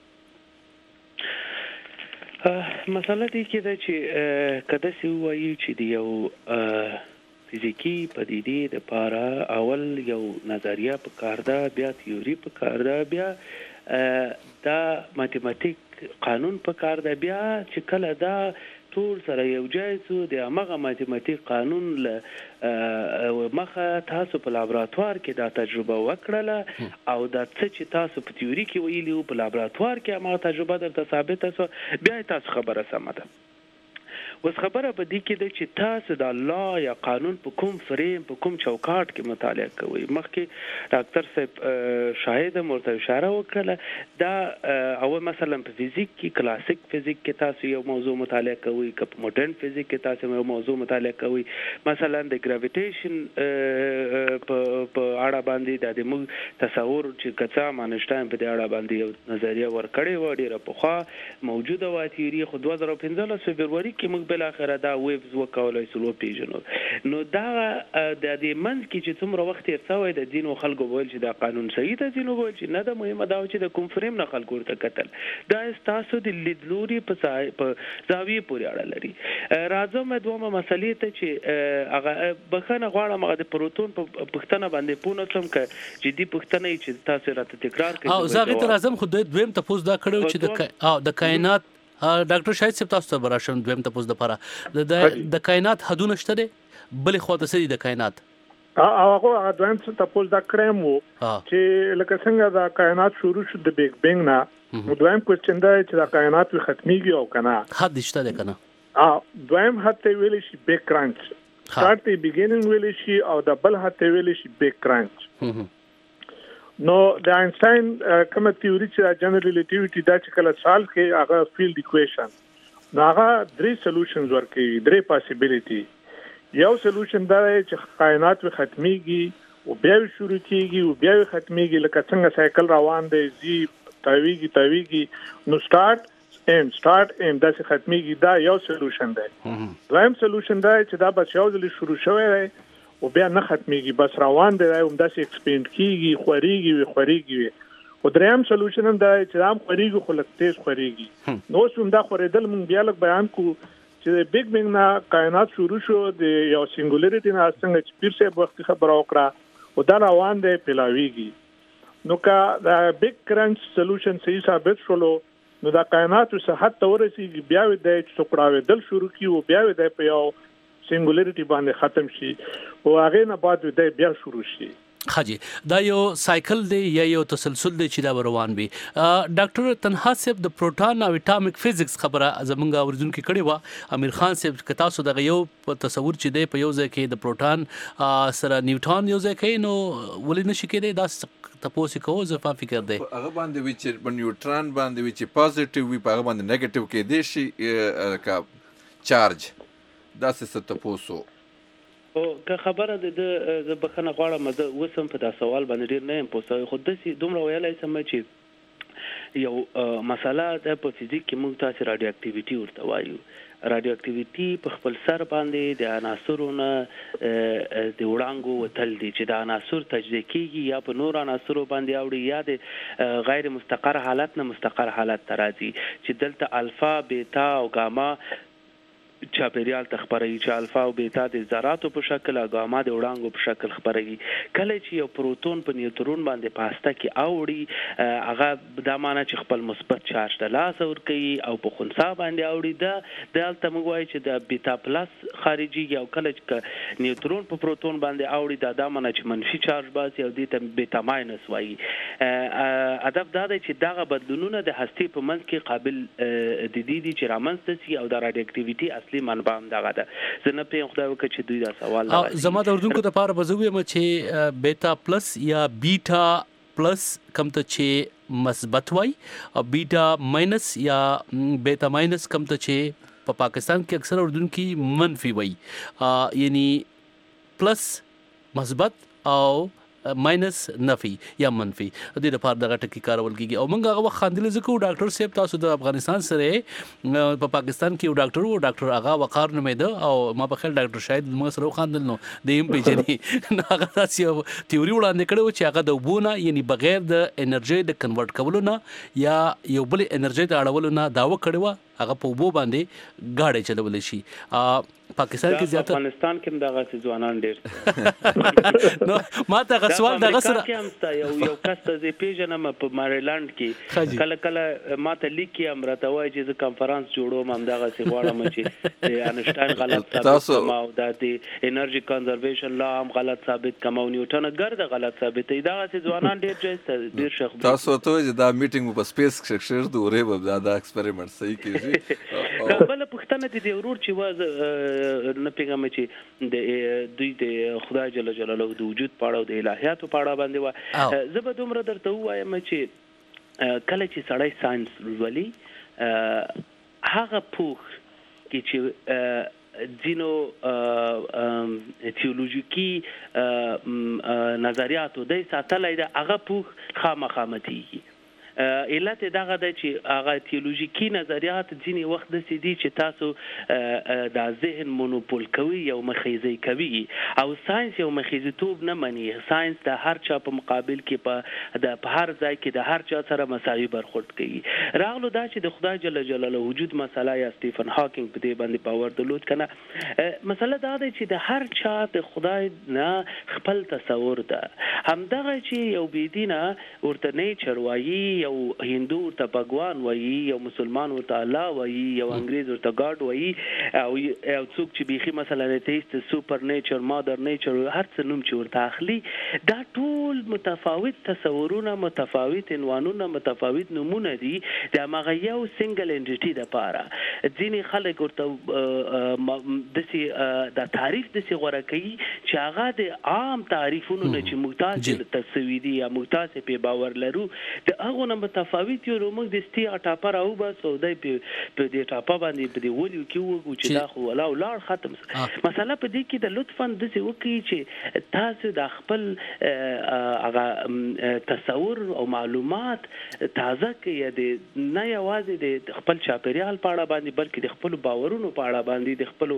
مسله دې کې دا چې کده سی وایي چې دی یو فزیکی پدیدې د پاره اول یو نظریه په کار ده بیا تیوري په کار ده بیا دا ماتماتیک قانون په کار ده بیا چې کله دا ټول سره یو ځای شو د هغه ماتماتیک قانون له مخه تاسو په لابراتوار کې دا تجربه وکړله او دا چې تاسو په تیوري کې ویلي په لابراتوار کې هغه تجربه درته ثابته شو بیا تاسو خبره سمه ده. اوس خبره په دې کې ده چې تاسو د الله یا قانون په کوم فریم په کوم چوکاټ کې مطالعه کوئ. مخکې ډاکټر صاحب شاهد مرته اشاره وکړه دا او مثلا په فزیک کې کلاسیک فزیک کې تاسو یو موضوع مطالعه کوئ، که په ماډرن فزیک کې تاسو یو موضوع مطالعه کوئ، مثلا د ګراویټیشن په اړه باندې د موږ تصور چې کڅا مانشتاین په دې اړه باندې یو نظریه ورکړې و ډیره پخوا موجوده و تیوري خو 2015 فبرवरी کې موږ بل اخره دا ویبز وکولای سو پیژنو. نو دا د دې منځ کې چې څومره وخت یې څوې د دین او خلکو ویل چې دا قانون صحیح ده، دین ویل چې نه، دا مهمه دا چې د کوم فریم نه خلکو ورته کتل دا تاسو د لیدلوري په زاویه پورې اړه لري. راځم دومره مسلې ته چې هغه بخنه غواړم هغه د پروتون په پښتنه باندې پونه کوم ک جدي پښتنه چې تاسو راته تکرار کوي. او زه غوښتل راځم خو دویم تاسو دا کړو چې د کائنات ډاکټر شاهد صاحب تاسو ته براشم دویم تاسو د لپاره د کائنات حدونه شته دي بلې خو ته سړي د کائنات هغه دویم تاسو دا کړم چې لکه څنګه دا کائنات شروع شو د بیگ بینګ نه، دویم کوېسچن دا چې دا کائنات ختميږي او کنه حد شته ده کنه. دویم حد ته ویل شي بیگ کرانچ، سٹارټ دی بیګینینګ ویل شي او د بل حد ته ویل شي بیگ کرانچ. نو د آینسټاین کومه تیوري چې جنرال ریلیټیویټي دا چې کله سال کې هغه فیلډ ایکویشن نو هغه درې سولوشنز ورکوي، درې پاسیبিলিټي. یو سولوشن دا چې کائنات ختميږي او بیا شروع کیږي او بیا ختميږي، لکه څنګه سایکل روان دی زی تاویږي نو سٹارټ ایم دا چې ختميږي، دا یو سولوشن دی. دویم سولوشن دا چې دا بس یو ځل شروع شوی دی او بیا نه ختميږي، بس روان دی هم داسې ایکسپینډ کیږي خوريږي. او دریم سولوشن هم دا چې هم خوريږي خو لږ تیز خوريږي. نو څوم دا خورېدل مونږ بیا لږ بیان کو چې بیگ بینګ نه کائنات شروع شو د یو سنگولاریټي نه څنګه چې پیر صاحب وخت خبره وکړه او دا روان دی پلاویږي. نو کا دا بیگ کرانچ سولوشن صحیح ثابت شولو نو دا کائنات صحت ته ورسیږي، بیا د ټوکړاوي دل شروع کی او بیا د په یو سنگولاریټي باندې ختم شي او هغه نه بعد د بیا شروع شي. خاجي دا یو سایکل دی یا یو تسلسل دی چې دا روان وي. ډاکټر تنها صاحب د پروټون او اټامیک فزکس خبره زمونږ اوریدون کې کړې و. امیر خان صاحب که تاسو دغه یو تصور چې دی په یو ځای کې د پروټون سره نیوټن یو ځای کې نو ولې نشي کېدای دا تاسو کوو زفا فکر دی هغه باندې وی چې په نیوټران باندې وی چې پوزټیو وی په هغه باندې نیگیټیو کې دی شي کا چارج دا څه تاسو او که خبره د بخنه غواړم د وسم په دا سوال باندې ډیر نه پوښتنه خو د دومره ویلای سم چې یو مسله د په فزیک کې موږ تاسو رادیو اکټیویټي ورته وایو. رادیو اکټیویټي په خپل سر باندې د عناصرونو د وړانګو وتل دي چې د عناصر تجزیه کیږي یا په نور عناصرو باندې اوړي یا د غیر مستقر حالت نه مستقر حالت ته راځي چې دلته الفا بیتا او ګاما چاپیریال تخبري چې الفا او بیتا د ذراتو په شکل او ګاما د وړانګو په شکل خبري. کله چې یو پروتون په نیوټرون باندې پاسته کې اوړي هغه دا معنی چې خپل مثبت چارج د لاس ور کوي او په خنثا باندې اوړي دا دلته موږ وایي چې د بیتا پلس خارجي او کله چې نیوټرون په پروتون باندې اوړي دا معنی چې منفي چارج باسي او د بیتا ماینس وایي. ادب دا دی چې دغه بدلونونه د هستی په منځ کې قابل د دې چې رامنځته شي او د رادیو اکټیویټي منبع هم دغه ده. زه نه پېم خدای وکړي چې دوی دا سوال لري. زما د اردوونکو لپاره به زه وایم چې بیتا پلس یا بیټا پلس کم ته چې مثبت وای او بیټا ماینس یا بیتا ماینس کم ته چې په پاکستان کې اکثر اردوونکي منفي وای، یعنی پلس مثبت او ماینس نفي یا منفي د دې لپاره دغه ټکی کارول کیږي. او موږ هغه وخت خاندل زکو ډاکټر صاحب تاسو د افغانستان سره په پاکستان کې یو ډاکټر وو، ډاکټر آغا وقار نومېده او ما په خیال ډاکټر شاهد موږ سره خاندل نو د ایم پیجنې هغه تاسو تیوري وړاندې کړو چې هغه د وبونه یعنی بغیر د انرژي د کنورټ کولو نه یا یو بل انرژي د اړولو نه داوا کړو هغه په وبو باندې گاډي چلول شي. پاکستان کې زیاته افغانستان کې دغه ځوانان ډېر نو ما ته سوال دغه سره یو کس ته پیژنم په ماریلند کې کله کله ما ته لیکي امرته وایي چې کانفرنس جوړوم هم دغه سی غواړم چې انشتاین غلط ثابت کما او د انرژي کنزرویشن لا هم غلط ثابت کما او نیوټن ګرد غلط ثابت دی. دغه سی ځوانان ډېر شخ تاسو ته چې دا میټینګ په سپیس کې شر د اورې به دا ایکسپریمنت صحیح کیږي. بل پښتنه نه دي ورور چې واز نه پیغام چې د دوی د خدای جل جلاله د وجود پاړه او د الهیاتو پاړه باندې و زه به دومره درته وایم چې کله چې سړی ساينس لولي هغه پوښ کې چې ځینو تیولوژیکي نظریاتو د ساتلای د هغه پوښ خامخامتي علت دغه د چې هغه تیولوژیکي نظریات ځینی وخت د سیدي چې تاسو د ذهن مونوپول کوي او مخیزي کوي او ساينس یو مخیزیتوب نه مني ساينس د هر چا په مقابل کې په هر ځای کې د هر چا سره مساوي برخورد کوي راغلو دا چې د خدای جل جلاله وجود مسله یا سټیفن هاکینګ په دې باندې باور درلود کنه مسله دا ده چې د هر چا د خدای نه خپل تصور ده همدغه چې یو بيدینه ورته نیچر وایي یو هندو ورته بګوان وایي یو مسلمان ورته الله وایي یو انګريز ورته ګاډ وایي او څوک چې بيخي مثلا تیست سوپر نیچر مادر نیچر هر څه نوم چې ورته اخلي دا ټول متفاوت تصورونه متفاوت عنوانونه متفاوت نمونه دي د هغه یو سنگل انټیټي د پاره ځینې خلک ورته دسي د تعریف دسي غوړه کوي چې هغه د عام تعریفونو نه چې متعصب تسویدي یا متعصب په باور لرو د هغه متفاوت یو موږ د ستی اټاپه راو بس او د په دې ټاپه باندې په دې ولیو کې وګو چې دا خو ولا ولار ختم مسله په دې کې د لطفاً د څه وکي چې تاسو د خپل هغه تصور او معلومات تازه کې د نه یوازې د خپل چاپیریال په اړه باندې بلکې د خپل باورونو په اړه باندې د خپل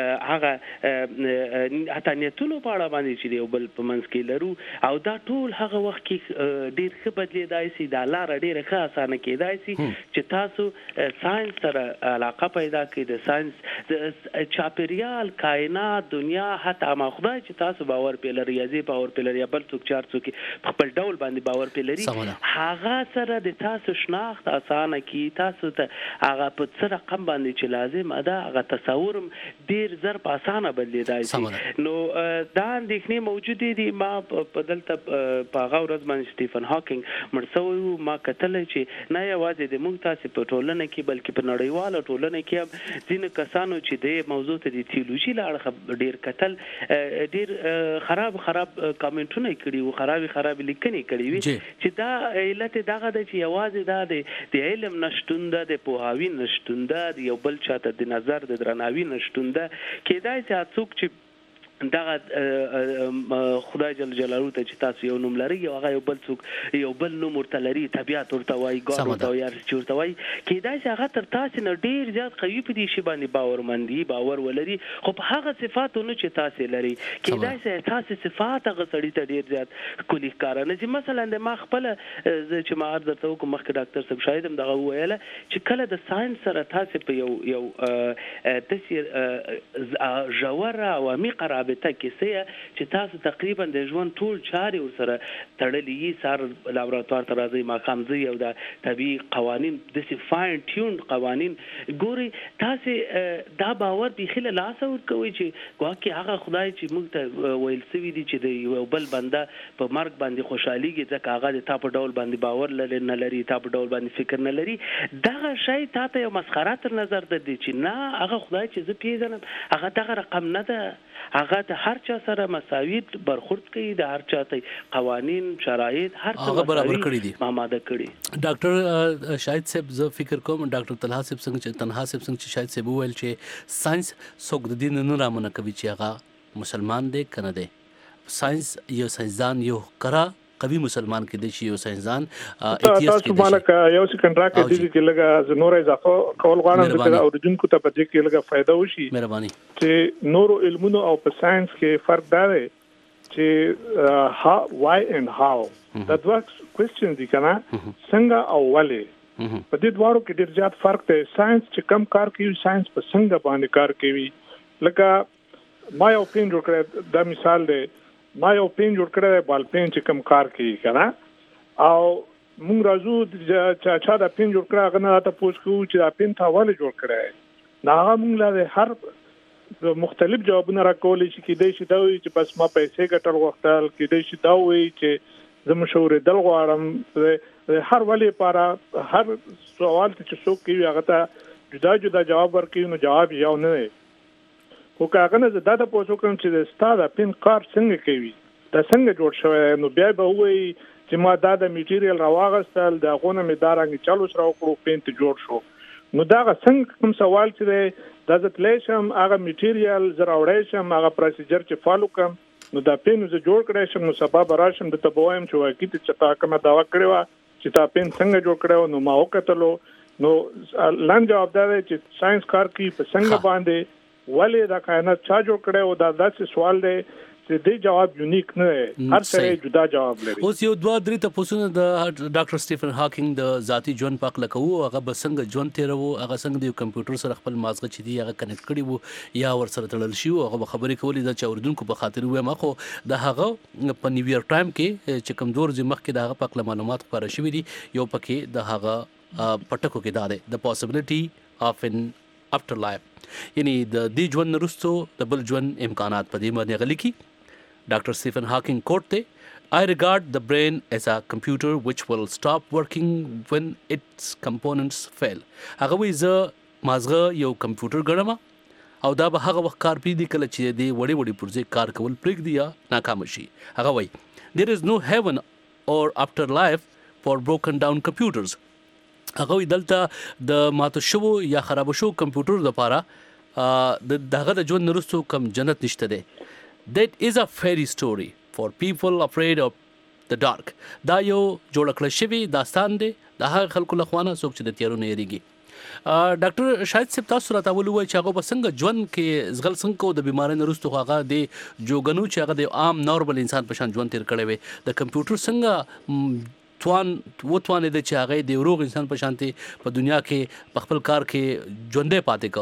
هغه اتانیتونو په اړه باندې چې یو بل په منځ کې لرو او دا ټول هغه وخت کې ډیر ښه بدلیدای شي د لار ډیره ښه اسانه کېدای شي چې تاسو ساينس سره علاقه پیدا کړئ د ساينس د چاپیریال کائنات دنیا حتی ما خدای چې تاسو باور په ریاضي باور په لري بل څوک چار څوک په خپل ډول باندې باور په لري هغه سره د تاسو شناخت اسانه کی تاسو ته هغه په څه رقم باندې چې لازم ادا هغه تصور ډیر زر په اسانه بدلیدای شي نو دا اندېښنې موجوده دي ما په دلته په هغه ورځ باندې سټیفن هاکینګ مرسوي ما کتل چې نه یوازې د موږ تاسو په ټولنه کې بلکې په نړیواله ټولنه کې هم ځینې کسانو چې د موضوع ته د تیولوژي لاړه ډیر کتل ډیر خراب کامنټونه کړي او خراب لیکنې کړي وي چې دا علت دغه د چې یوازې دا د علم نشټون ده د پوهاوی نشټون ده یو بل چاته د نظر د درناوي نشټون ده کېدای چې څوک چې دغه خدای جل جلاله ته چې تاسو یو نوم لري او هغه یو بل څوک یو بل نوم ورته لري طبيعت ورته وایي ګور ورته وایي ورته وایي کېدای چې هغه تر تاسو نه ډیر زیات قوي په دې شی باندې باورمندي باور ولري خو په هغه صفاتونو چې تاسو لري کېدای چې تاسو صفات هغه سړی ته ډیر زیات کلی کار نه چې مثلا د ما خپل چې ما عرض درته کوم مخکې ډاکټر صاحب شاید هم دغه ویل چې کله د ساينس سره تاسو په یو تاثیر ژوره او عمیقه رابطه کې چې تاسو تقریبا د ژوند ټول چارې ورسره تړلې سار لابراتوار ته راځي ماقام ځي او د طبي قوانين د سی فاین ټیون قوانين ګوري تاسو دا باور به خله لاس ور کوي چې واکه هغه خدای چې موږ ته ویل سوي دي چې د یو بل بنده په مرګ باندې خوشحاليږي ځکه هغه د تاسو ډول باندې باور نه لري تاسو ډول باندې فکر نه لري دغه شی تاسو یو مسخره تر نظر ده چې نه هغه خدای چې زه پیژنم هغه دغه رقم نه ده هغه د هر چا سره مساوي برخورد کوي د هر چا ته قوانين شرایط هر څه برابر کړی دي آماده کړی ډاکټر شاید صاحب زه فکر کوم ډاکټر طلحه صاحب څنګه چې شاید صاحب ویل چې ساينس څوک د دین نه رامنه کوي چې هغه مسلمان دی کنه دی ساينس یو ساينسدان یو کرا قوي مسلمان کې د شي یو ساينسدان ایتیست کې مالک یو سکند راکې دي چې لګه نور اضافه کول غواړم چې اوریجن کو ته پدې کې لګه فائدہ وشي مهرباني چې نور علمونو او په ساينس کې فرق دا دی چې why and how دا دوه کوېسچن دي کنه څنګه او ولې په دې دوارو کې ډېر زیات فرق دی ساينس چې کم کار کوي ساينس په څنګه باندې کار کوي لکه ما یو پین جوړ کړی دا مثال دی ما یو پین جوړ کړی بال پین چې کم کار کوي کنه او موږ راځو چې دا پین جوړ کړی هغه نه تاسو کوو چې دا پین تا ولې جوړ کړی نه هغه موږ له هر مختلف جوابونه راکولې چې کېدای شي دا وي چې بس ما پیسې ګټل وختل کېدای شي دا وي چې زه مشورې دل غواړم هر ولې لپاره هر سوال چې څوک کوي هغه ته جدا جدا جواب ورکړي نو جواب یو نه دی. خو کاغه نه زه دا پوښتنه کوم چې ستاسو پین کار څنګه کوي، دا څنګه جوړ شوی، نو بیا به وایي چې ما دا د میټیریل راواغستل د غونه می دارنګ چالو سره وکړو پین ته جوړ شو. نو دا څنګه کوم سوال چې دا ځتلیشم هغه میټیریل زراوړیشم هغه پروسیجر چې فالو کوم نو دا پین زه جوړ کړی شم نو سبب راشم د تبویم چې واکې چې تا کومه داوا کړې و چې تا پین څنګه جوړ کړو نو ما وکتلو نو لاندې جواب دا چې ساينس کار کی په څنګه باندې ولې دا کائنات چا جوړ کړو دا داسې سوال دی چې دې جواب یونیک نه دی، هر څه جدا جواب لري. اوس یو دوه درې تاسو د ډاکټر سټیفن هاکینګ د ذاتی ژوند پاک لکو هغه بسنګ ژوند تیرو هغه څنګه د کمپیوټر سره خپل مازغه چې دی هغه کنیکټ کړي وو یا ور سره تړل شي هغه خبرې کولې د چوردونکو په خاطر وې ما خو د هغه په نیویارک ټایم کې چې کمزور زمخ کې د هغه پاک معلومات خبره شوې دي یو پکې د هغه پټکو کې دا ده د پوسیبিলিټي اف ان افټر لایف یعنی د دې ژوند نرستو د بل ژوند امکانات په دې باندې غلي کی. Dr. Stephen Hawking quote I regard the brain as a computer which will stop working when its components fail. هغه وی زه مازغه یو کمپیوټر ګڼم او دا به هغه وخت کار پیډی کله چې دی وړي وړي پرځه کار کول پرېږدي یا ناکام شي. هغه وی there is no heaven or afterlife for broken down computers. هغه وی دلته د ماته شو یا خراب شو کمپیوټر لپاره دغه د ژوند نرستو کم جنت نشته دی. That is a fairy story for people afraid of the dark. دا یو جوړ کړل شوی داستان دی د هغه خلکو لخوانه څوک چې د تیارو نه یریږي. ډاکټر شاید صاحب تاسو راته ولوي چې هغه بسنګ ژوند کې زغل څنګه د بیماری نه رستو هغه د جوګنو چې هغه د عام نورمال انسان په شان ژوند تیر کړی وي د کمپیوټر څنګه توان د چې هغه د روغ انسان په شانتي په دنیا کې په خپل کار کې ژوندې پاتې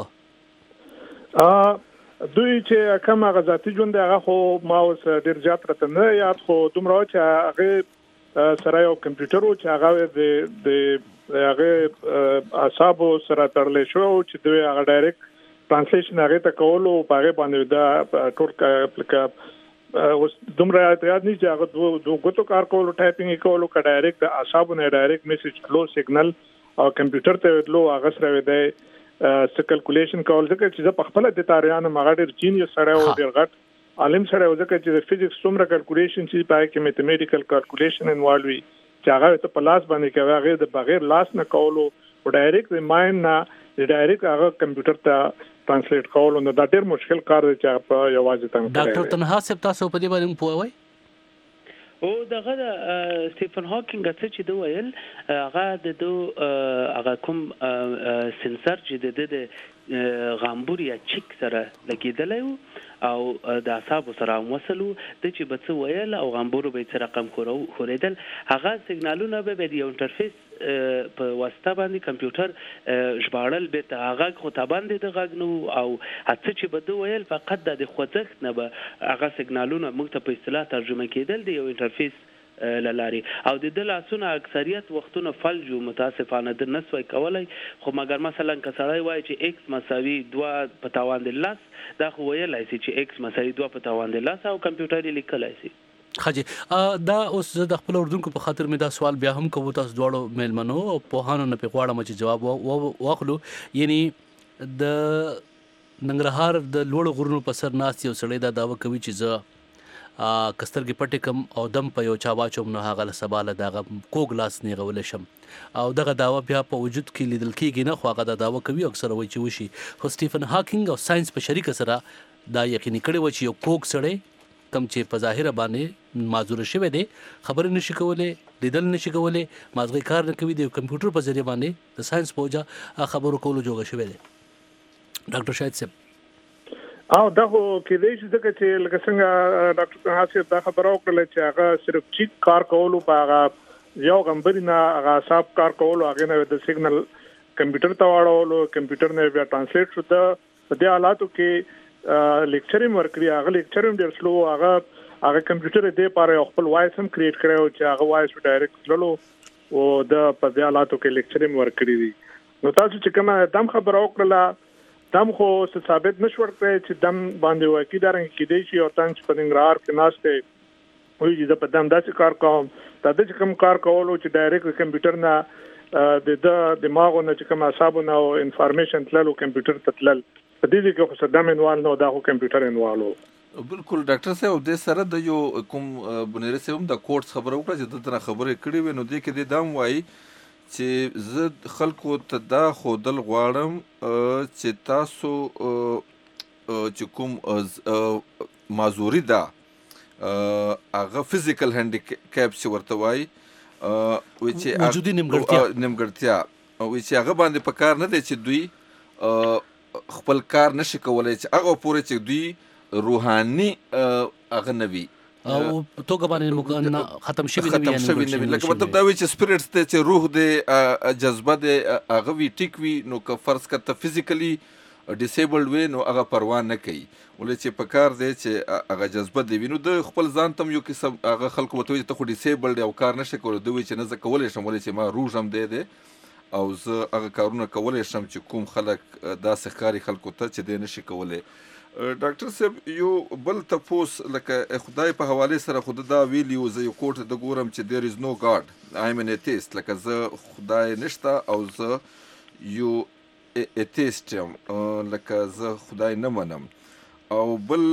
کو. دوی چې کوم غزاتي ژوند هغه خو ما اوس ډیر زیات راته نه یاد خو دومره چې هغه سره یو کمپیوټر و چې هغه د هغه اعصابو سره تړل شو چې دوی هغه ډایرکټ ترانسلیشن هغه ته کولو په هغه باندې دا ټول اپلیکا اوس دومره یاد نه چې هغه دوه غوتو کار کولو ټایپینګ کولو کا ډایرکټ اعصابو نه ډایرکټ میسج فلو سیګنل او کمپیوټر ته لو هغه سره دی کیلکولیشن کول ځکه چې په خپل د تاریانو مغاډر جینیس سره او ډیر غټ عالم سره ځکه چې د فزیکس څومره کیلکولیشن چې پای کې میتھمیټیکل کیلکولیشن انوالو وي چې هغه ته په لاس باندې کوي هغه د بغیر لاس نه کولو او ډایرکټ د ماین نه ډایرکټ هغه کمپیوټر ته ترانسلیټ کولو نو دا ډیر مشکل کار دی چې په یوازې څنګه ډاکټر تنها صاحب تاسو په دې باندې پوهوي او دغه سټیفن هاکینګ چې دوی ویل هغه د هغه کوم سنسر چې د غامبور یا چیک سره لګیدلی او د اعصاب سره وصلو د چې بڅ ویل او غامبور به څه رقم خوریدل هغه سیګنالونه به د یو انټرفیس په واسطه باندې کمپیوټر ژباړل به ته هغه خو ته باندې د غږنو او هڅه چې بده ویل فقط د خوځښت نه به هغه سیګنالونه موږ ته په اصطلاح ترجمه کېدل د یو انټرفیس لاري او د دلاسونه اکثریت وختونه فلجو متاسفانه د نسوي کولای خو مګر مثلا کسړای وای چې x مساوي 2 په تاوان د لاس دا خو ویلای شي چې x مساوي 2 په تاوان د لاس او کمپیوټر لیکلای شي. خاجي دا اوس د خپل اردوونکو په خاطر مې دا سوال بیا هم کوو تاسو دواړو میلمنو او په هانو نه په غواړم چې جواب واخلو یعنی د ننګرهار د لوړ غرونو په سر ناس یو سړی دا داوا کوي چې زه کسترګي پټ کم او دم په یو چا واچوم نو هغه سباله دغه کوګ لاس نه غول شم او دغه داوا بیا په وجود کې لیدل کېږي نه خو هغه دا داوا کوي اکثر وایي چې وشي خو سټیفن هاکینګ او ساينس په شریک سره دا یقیني کړي و چې یو کوګ سړی کم چې په ظاهر باندې معذور شوی دی خبر نشي کولای لیدل نشي کولای مازغه کار نه کوي د کمپیوټر په ذریعہ باندې د ساينس پوجا خبرو کولو جوړ شوی دی. ډاکټر شاهد صاحب او دا خو کې دې چې چې لکه څنګه ډاکټر حاسب دا خبره وکړه چې هغه صرف چیک کار کولو په هغه یو غمبرینه هغه حساب کار کولو هغه نه د سیګنل کمپیوټر ته واړولو کمپیوټر نه بیا ترانسلیټ شو د دې حالاتو کې لیکچرینګ ورکړي هغه لیکچرینګ ډیر سلو هغه کمپیوټر دې پاره خپل وایس هم کریټ کړو چې هغه وایس ډایرکټ لولو او د په دې حالاتو کې لیکچرینګ ورکړي دي نو تاسو چې کومه دم خبره وکړه دم خو ثابت نشو ورکړی چې دم باندې واقعي دارنګ کې دی شي او تاسو په ننګرهار کې ناشته وایي چې په دم داسې کار کوم دا د کوم کار کولو چې ډایرکټ کمپیوټر نه د دماغونه چې کوم اعصابونه او انفارمیشن تللو کمپیوټر ته تلل په دې کې خو صدام انوال نو دا خو کمپیوټر انوالو. بالکل ډاکټر صاحب د سره د یو کوم بنیری صاحب د کورس خبره وکړه چې د تر خبرې کړې و نو د کې د دام وایي چې زه خلکو ته دا خودل غواړم چې تاسو چې کوم معذوري ده هغه فزیکل هینډیکیپ چې ورته وایي چې وجودي نیمګړتیا چې هغه باندې په کار نه دی چې دوی خپل کار نشي کولی چې هغه پورې چې دوی روحاني هغه نه وي او توګه باندې ختم شوي نه وي لکه مطلب دا وي چې سپیرټس دی چې روح دی جذبه دی هغه وي ټیک وي نو که فرض کړه ته فزیکلی ډیسیبلډ وي نو هغه پروا نه کوي ولې چې په کار دی چې هغه جذبه دی وي نو د خپل ځان تم یو قسم هغه خلکو ورته وایي چې ته خو ډیسیبلډ او کار نشي کولی دوی چې نه زه کولی شم ولې چې ما روح هم دی او زه هغه کارونه کولی شم چې کوم خلک داسې ښکاري خلکو ته چې دی نشي کولی. ډاکټر صاحب یو بل تپوس لکه خدای په حواله سره خود دا ویلی زه یو کوټ د ګورم چې there is no God I am an atheist لکه زه خدای نشته او زه یو atheist یم لکه زه خدای نه منم. او بل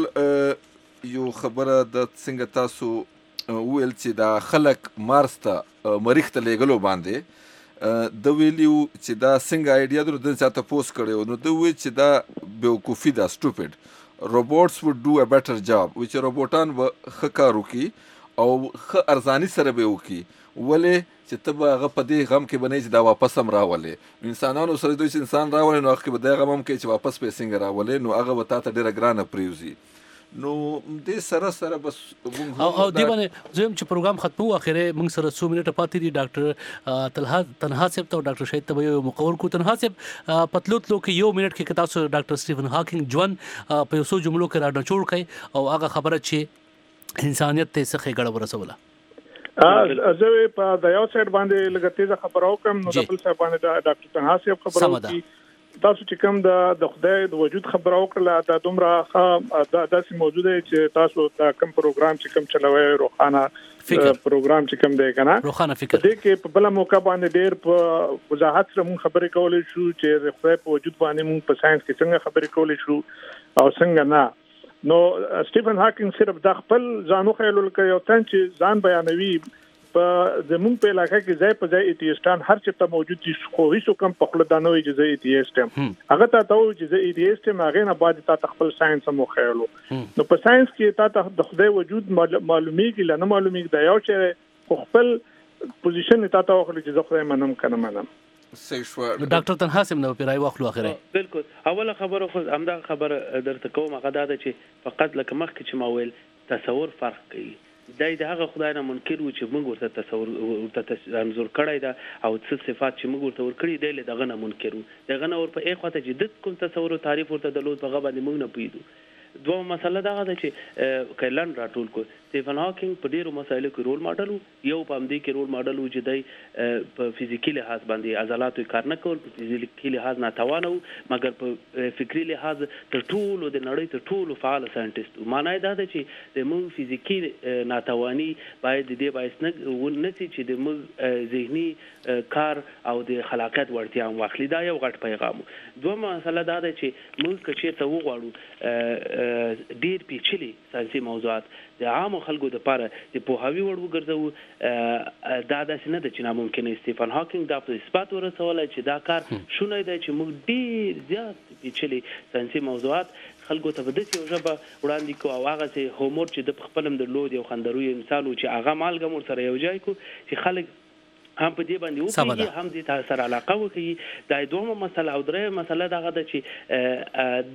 یو خبره د څنګه تاسو ویل چې دا خلک مارس ته مریخ ته لیږلو باندې د ویلیو چې دا څنګه آیډیا درو د څه تپوس کړو نو د وی چې دا بیوقوفي دا سټوپډ robots would do a better job which روبوټان به ښه کار وکړي او ښه ارزاني سره به وکړي ولې چې ته به هغه په دې غم کې به نه چې دا واپس هم راولې انسانانو سره دوی چې انسان راولې نو هغه کې به دا غم هم کوي چې واپس به څنګه راولې نو هغه به تا ته ډېره ګرانه پرېوځي نو دې سره بس او دې باندې زم چې پروګرام ختمو اخره موږ سره 100 منټه پاتې دي ډاکټر تنها صاحب ته ډاکټر شهید ته یو مقور کو تنها صاحب پتلو کې یو منټ کې تاسو ډاکټر سټیفن هاکینګ جون په یو څو جملو کې راډ جوړ کړي او هغه خبره چې انسانیت ته څه خېګړه ورسوله زه په د یو سایډ باندې لږه تیزه خبره وکم نو خپل صاحب باندې ډاکټر تنها صاحب خبره وکړي تاسو چې کوم د خدای د وجود خبره وکړه دا دومره داسې موجوده چې تاسو دا کوم پروګرام چې کوم چلوي روخانه پروګرام چې کوم دی کنه روخانه فکر دې کې په بل موقع باندې ډېر په وضاحت سره مون خبرې کولې شو چې د خدای په وجود باندې مون په ساينس کې څنګه خبرې کولې شو او څنګه نه نو سټیفن هاکینګ صرف د خپل ځانو خیالول کوي او تن چې ځان بیانوي په زمون په علاقه کې ځای په ځای ایتیستان هر څه ته موجود دي خو هیڅ کوم په خپل دانوي چې ځای ایتیستم هغه ته چې ځای ایتیستم هغه نه بعد ته خپل ساينس مو خیالو نو په ساينس کې ته د خدای وجود معلومیږي لنه معلومیږي دا یو چې خپل پوزیشن ته واخلي چې خدای منم کنه منم ډاکټر تنها سم نو پیرای واخلو اخره بالکل اوله خبره خو همدا خبره درته کوم هغه دا چې فقط لکه مخکې چې ما ویل تصور فرق کوي دای د هغه خدای نه منکر و چې موږ ورته تصور ورته انزور کړی دا او څه صفات چې موږ ورته ور کړی دی له دغه نه منکر و دغه نه ور په اخ وته جدید کوم تصور او تعریف ورته د لوت په غو باندې موږ نه پېدو دوه مسله دا ده چې کلن راټول کو سټیفن هاکینګ په ډیرو مسایلو کې رول ماډل یو په امدی کې رول ماډل و چې دای په فزیکی لحاظ باندې عضلاتو کار نه کول په فزیکی لحاظ نه توانو مګر په فکری لحاظ تر ټولو د نړۍ تر ټولو فعال ساينټیست معنی دا ده چې د موږ فزیکی ناتوانی باید د دې باعث نه نسی چې د موږ ذهني کار او د خلاقیت ورتیا واخلي دا یو غټ پیغام دوه مسله دا ده چې موږ کچې ته وغواړو ډیر پیچلي ساينسي موضوعات د عام خلکو لپاره د پوهاوی وړ وګرځو دا داسې نه ده چې ناممکن سټیفن هاکینګ دا په اثبات ورسولای چې دا کار شونه دی چې موږ ډیر زیات پیچلي ساينسي موضوعات خلکو ته د دې ژبه وړاندې کو او هغه چې هومور چې د خپلم د لود یو خندروي مثال چې هغه مالګم ور سره یو ځای کو چې خلک هم په دې باندې وکړي هم دې تاسو سره علاقه وکړي دا دومره مسله او درې مسله دغه د چې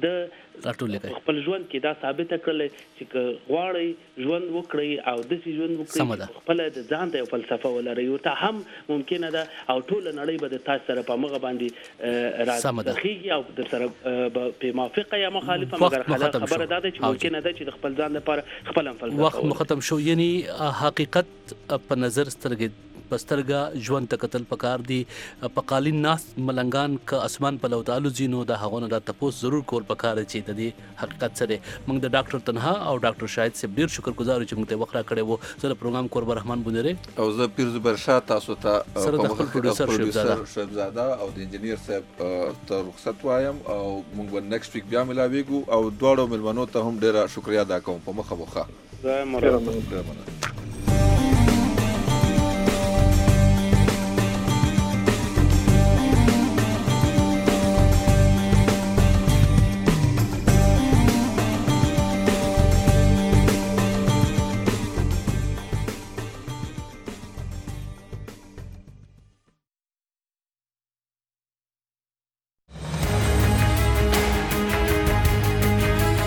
د خپل ژوند کې دا ثابت کړل چې غواړي ژوند وکړي او د سې ژوند وکړي خپل د ځان ته فلسفه ولري او ته هم ممکنه ده او ټول نړۍ به د تاسو سره په مغه باندې راځي او در سره په موافقه یا مخالفه مګر خبره ده چې ممکنه ده چې خپل ځان لپاره خپل فلسفه وخت ختم شو یعنی حقیقت په نظر سترګې پسترګه ژوند ته قتل پکار دي په قالین ناس ملنګان ک اسمان په لوتالو زینو د هغونه د تپوس ضرور کول پکار چې د دې حقیقت سره موږ د ډاکټر تنها او ډاکټر شاهد صاحب ډیر شکر گزار چې موږ ته وخت راکړی وو زه د پروګرام قربان رحمان بونره او زه پیر زبر شاه تاسو ته سره د خپل پروډوسر شهزاده او د انجنیر صاحب ته رخصت وایم او موږ به نیکسټ ویک بیا ملاویږو او دواړو ملمنو ته هم ډیره شکریا ادا کوم په مخه مخه.